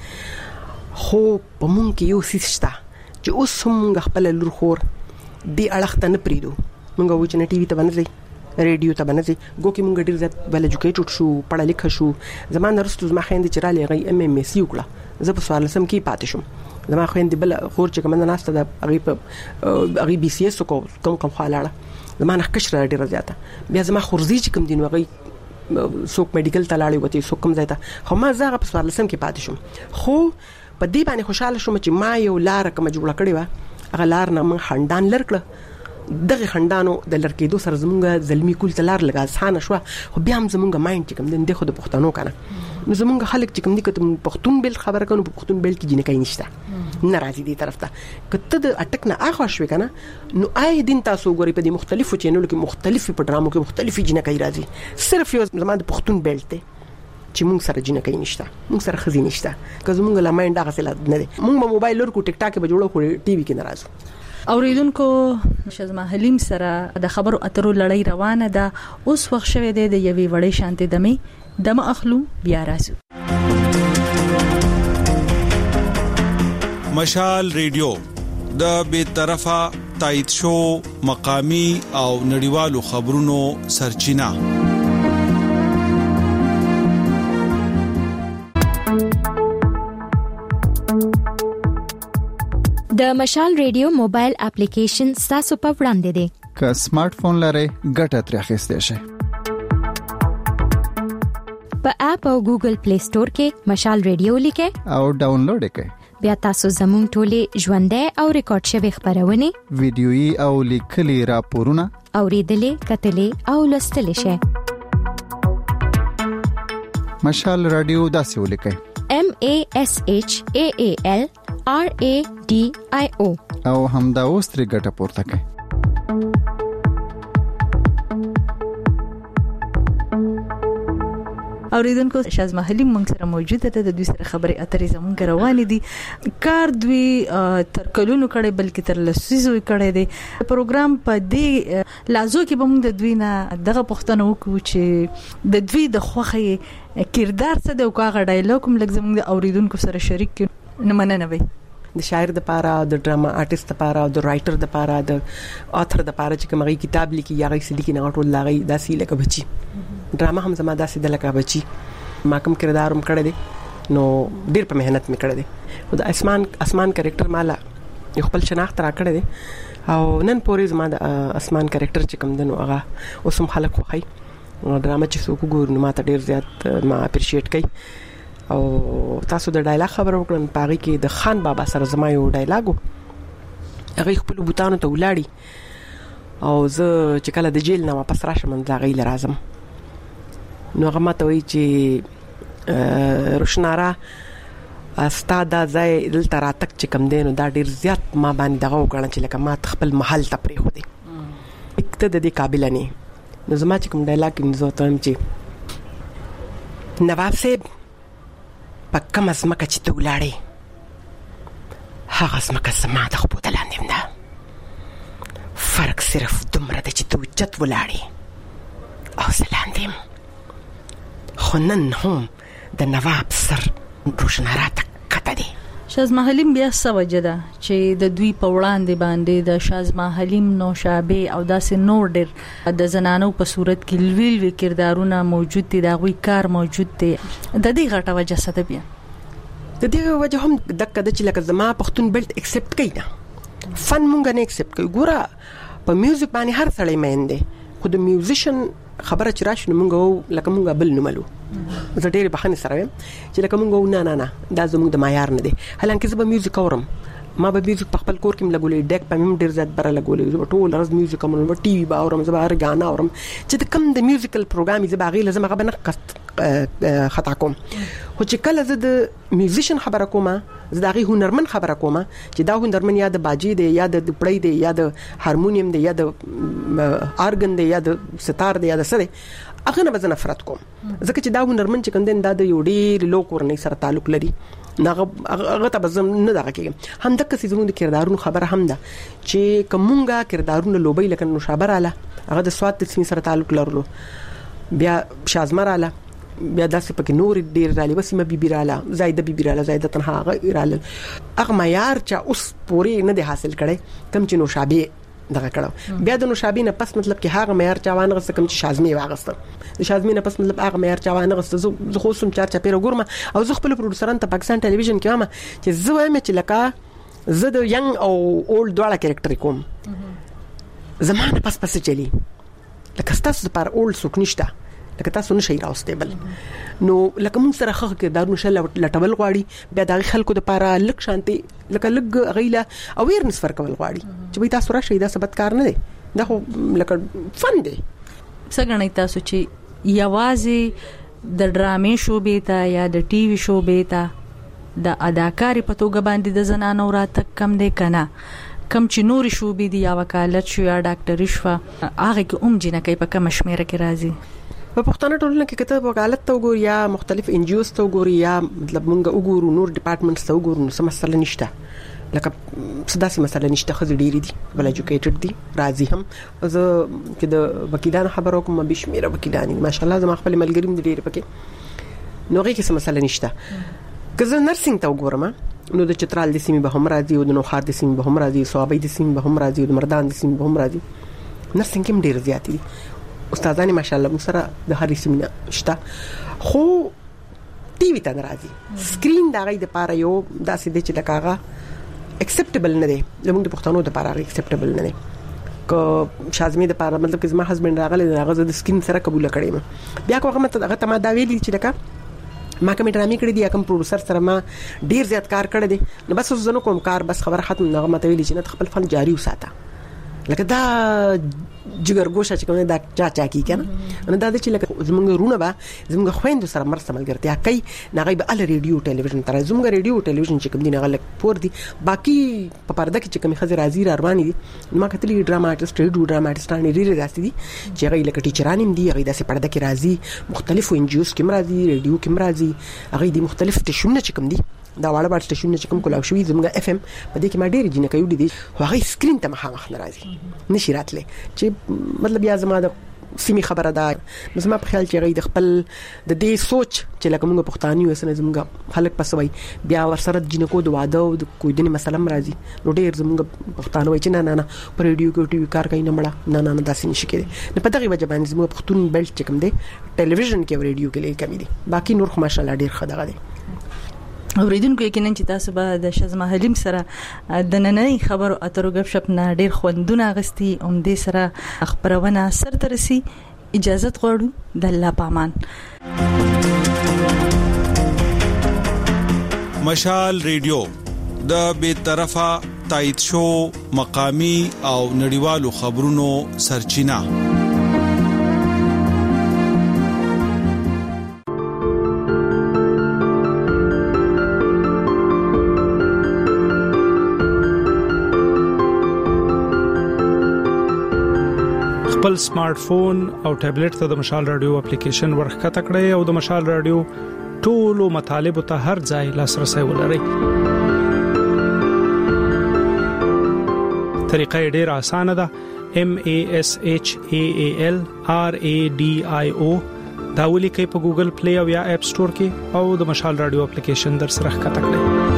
خو په مونږ کې یو سیسته چې اوس هم خپل لور خور دی اړخته نه پریدو، مونږ و چې نه ټي وي ته باندې ریډیو ته باندې ګو کې مونږ ډیر زیات بل ایجوکیټډ شو، پړه لیکه شو. زمانه رستو زما خويندې چې را لغې ام ام اس یو کړه، زه په سوال سم کې پاتې شم، زما خويندې بل خور چې کومه ناسته د هغه په هغه بي سي اس کو کوم کوم خالاړه زمانه کشر ډیر زیاته، بیا زما خورزي چې کوم دین وغي څوک میډیکل ته لاړی وته څوک کوم ځای ته، خو ما زغه په سوال سم کې پاتې شم. خو په دې باندې خوشاله شوم چې ما یو لار کوم جوړ کړی و، هغه لار نه من خندان لرکړه، دغه خندانو د لړکېدو سره زمونږه زلمی کول تلار لګا ځانه شو، خو بیا هم زمونږه مایند چې کوم دین د خود پښتنو کنه نو زمونږه خلک چې کوم دي کته پښتون بل خبره کوي پښتون بل کې جنې کوي نشته ناراضي دي طرف ته کته د اٹک نه اخوا شو کنه نو آی دین تاسو ګوري په دې مختلفو چینلونو کې مختلفي پټرامو کې مختلفي جنې کوي راځي، صرف یو زمونږ د پښتون بل ته چې مونږ سره جنې کوي نشته، مونږ سره خزي نشته، که زمونږه لمایند هغه سره نه دي، مونږ موبایل ورکو ټیک ټاک به جوړو خو ټي وي کې ناراضو. اوریدونکو شزما حلیم سره د خبرو اترو لړۍ روانه ده، اوس وخت شوه د یوې وړې شانتې دمه دمه اخلو بیا راسو. مشال ریډیو د بے طرفه تایید شو مقامی او نړیوالو خبرونو سرچینه. د مشال ریډیو موبایل اپلیکیشن تاسو په وړاندې دی. که سمارټ فون لرئ ګټه ترې اخیستئ شئ. په اپ او ګوګل پلی سٹور کې مشال ریډیو لیکئ او ډاونلوډ کړئ. بیا تاسو زموږ ټولې ژوندۍ او ریکارډ شوی خبرونه ویډیويي او لیکلي راپورونه اوریدلې کتلې او لوستلې شئ. مشال رادیو داسې ولیکئ: M A S H A A L R A D I O او همدا اوس ترې ګټه پورته کړئ. اوریدونکو شازما حلیم موږ سره موجود ده. د دوی سره خبرې اترې زموږ روانې دي. کار دوی تر کلونو کړي بلکې تر لسیزو کړي دي. پروګرام په دې لازو کې به موږ د دوی نه دغه پوښتنه وکړو چې د دوی د خوخه کردار څه دی او هغه ډایلوګ هم لږ زموږ د اوریدونکو سره شریک کړي. نه مننه وي د شاعر د پاره د ډراما آرټیست د پاره د رائټر د پاره د آثر د پاره چې کومه کتاب لیکي یا غي سلی کې نه ټول لاغي داسې لکه بچي ډراما هم زما داسې د لکه بچي ما کوم کردار هم کړی دی نو ډیر په مهنت می کړی دی. خو د اسمان اسمان کریکټر مالا یو خپل شناخت را کړی دی او نن پورې زما د اسمان کریکټر چې کوم دنو هغه اوسم خلک خوخی ډراما چې څوک ګور نو ماته ډیر زیات ما اپریشیټ کوي. او تاسو د ډایلاګ خبر وکړم پاږي کې د خان بابا سره زما یو ډایلاګو هغه خپل بوتانو ته ولاړی او زه چې کله د جیل نه واپس راشم دا غي لرازم نو هغه ماته وی چې روشنارا استاد ځای دلته راتک چې کم دینو دا ډیر زیات ما باندې دغه وکړل چې لکه ما خپل محل ته پرې خو دي اکته د دې قابل نه نو زما چې کوم ډایلاګ کې زه ته چې نواب صاحب پکه مسمکه چې تولاړي هغه مسمکه سما د خپل لاندې نه فرق صرف دومره د چې تو چت ولاړي او سلاندیم خو نن هم د نواب سر روشنارا کته دي. شازما حلیم بیا سوجه ده چې د دوی په وړاندې باندې د شازما حلیم نوشابه او داسې نور ډېر د زنانو په صورت کې لویل وی کردارونه موجود دي. دا غوي کار موجود دي. د دې غټه وجه څه ده؟ بیا د دې وجه هم دغه د چې لکه زما پښتون بیلټ ایکسپټ کینا فن مونږ نه ایکسپټ کوي. ګوره په میوزیک باندې هر سړی مینده خو د میوزیشن خبره چې راشي نو مونږ لکه مونږ بل نملو زه ډېر بخښنه سره ویم چې لکه مونږ نه نه نه دا زموږ د معیار نه دی. حالانکه زه به میوزیک اورم ما به میوزیک په خپل کور کې لګولې ډیک په مم ډېر زیات بره لګولې زه ټول ورځ میوزیک کوم نو ټي وي به اورم زه به هر غانا اورم چې د کم د میوزیکل پروګرام زه به غي لازم هغه نه خطا کوم. خو چې کله زه د میوزیشن خبره کوم زه د غي هنرمن خبره کوم چې دا هنرمن یا د باجی دی یا د پړی دی یا د هارمونیم دی یا د ارګن دی یا د ستار دی یا د سره هغه نه به نفرت کوم ځکه چې دا هنرمن چې کندن دا د یو ډېر لوک ورنې سره تعلق لري ناغه هغه ته بزم نه دغه کېږي. هم د کسي زموږ د کردارونو خبره هم ده چې کومګه کردارونو لوبي لکه نو شابراله هغه د سواد د سین سره تعلق لرلو بیا شازمراله بیا داسې پکې نور ډیر رالي بس مې بیبیراله زائده بیبیراله زائده تنها غیراله هغه معیار چې اوس پوری نه دی حاصل کړي کم چې نو شابه دغه کړه بیا د نو شابه نه پس مطلب کې هغه معیار چاوان غس کم چې شازمي واغسته د شازمي نه پس مطلب هغه معیار چاوان غس زه خو سم چار چا پیرو ګورم او زه خپل پروډوسران ته پاکستان ټلویزیون کې ما چې زه وایم چې لکه زه د ینګ او اولډ دواړه کریکټر کوم زمانه پس پس چلی لکه تاسو پر اولډ سوک نشته لکه تاسو نشئ راوستېبل نو لکه موږ سره خخ کې دارو نشه لټول غواړي بیا د خلکو د پاره لک شانتي لکه لګ غیله اویرنس ورکول غواړي چې وي تاسو راشي دا ثبت کار نه دی دا خو لکه فن دی. څنګه تاسو چې یوازې د ډرامې شوبې ته یا د ټي وي شوبې ته د اداکاری په توګه باندې د زنانو راتګ کم دی کنه کم چې نور شوبې دي یا وکالت شو یا ډاکټري شو هغه کې اوم جنکې په کم شمیره کې راځي په پښتنه ټولنه کې کته وکالت ته وګور یا مختلف ان جی اوز ته وګور یا مطلب مونږ وګورو نور ډپارټمنټس ته وګورو نو سم مسله نشته لکه صداسي مسله نشته خزي ډيري دي بل ایجوکیټډ دي راضي هم زه چې د وکیلانو خبرو کوم بشمیره وکیلانی ماشاءالله زما خپل ملګریم دي ډېر پکې نو هغه کې سم مسله نشته که زه نرسنګ ته وګورم نو د چترال د سیمې به هم راځي او د نوخار د سیمې به هم راځي صوابۍ د سیمې به هم راځي او د مردان د سیمې به هم راځي نرسنګ هم ډېر زیات دي استادان ماشاءالله موږ سره د هرې سیمه شته خو ټي وي ته ناراضي سکرین دا غي د پاره یو داسې د چې د کاغه اکسپټیبل نه دی زموږ د پښتنو د لپاره اکسپټیبل نه دی کو شازمي د لپاره مطلب چې زما هسبند راغلی هغه د سکین سره قبول کړی ما بیا کومه مت هغه ته ما دا ویلي چې لکه ما کوم ډرامې کړې دي کوم پروډوسر سره ما ډیر زیات کار کړی دی نو بس زه نو کوم کار بس خبر ختم نه مته ویلي چې نه خپل فن جاری وساته لکه دا جګر ګوشه چې کوم دا چا چا کی کنه نو دا د چې لکه زمونږ رونه با زمونږ خويند سره مرسته ملګرتیا کوي نغې به ال ریډیو ټلویزیون تر زمونږ ریډیو ټلویزیون چې کوم دي نغلک پور دي باقي په پرده کې چې کوم خزر راځي رواني دي ما کتلې ډراما آرټست ریډیو ډراما آرټستانه ډېر راځي دي چې هغه لکه ټیچرانیم دي هغه داسې پرده کې راځي مختلفو انجیوز کې مرাজি ریډیو کې مرাজি هغه دي مختلف ټیشونه چې کوم دي دا واړه واړه سټیشنونه چې کوم کولاو شوی زموږ اف ام په دې کې ما ډېر جنې کوي دي هغه سکرین ته مخامخ ناراضي نشي راتله چې مطلب یا زما د سیمه خبره ده زما په خیال چې هغه د خپل د دې سوچ چې لکه موږ پښتاني وسنه زموږ خلک پسوي بیا ورسره جنې کو د واده او د کوی دني مسله مرাজি نو ډېر زموږ پښتانه وای چې نه نه نه پر ریډیو کې ټي وي کار کوي نه مړه نه نه داسې نشي کېږي نو په دغه وجه باندې زموږ پښتون بیلټ چې کوم دی ټلویزیون کې او ریډیو کې لې کمی دي باقي نور خو ماشاءالله ډېر خدغه دي اوریدونکو یقینا چې تاسو به د شزما حلیم سره د نننۍ خبرو اترو غب شپ نه ډیر خوندونه غستي اوم دې سره خبرونه سر ترسي اجازه غواړو د الله پامان مشال ریډیو د بے طرفه تایید شو مقامی او نړیوالو خبرونو سرچینه خپل سمارټ فون او ټابلیټ ته د مشال رادیو اپلیکیشن ورخته کړئ او د مشال رادیو ټولو مطالب ته هر ځای لاسرسي ولرئ. طریقه ډېره اسانه ده. M A S H A A L R A D I O دا ولیکئ په ګوګل پلی او یا اپ سٹور کې او د مشال رادیو اپلیکیشن در سره ښکته کړئ.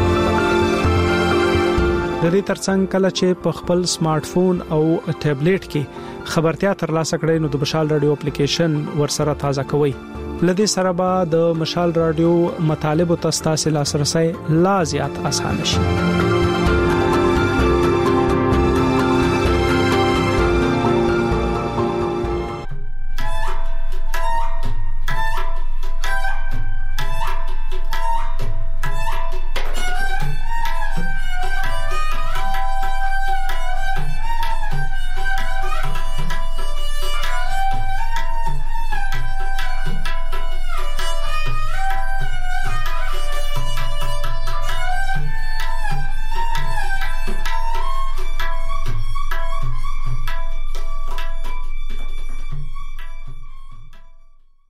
د دې ترڅنګ کله چې په خپل سمارټ فون او ټابلیټ کې خبرتیا ترلاسه کړئ نو د مشال رادیو اپلیکیشن ورسره تازه کوئ. لدې سره به د مشال رادیو مطالب او تاسو لاسرسي لا زیات اسانه شي.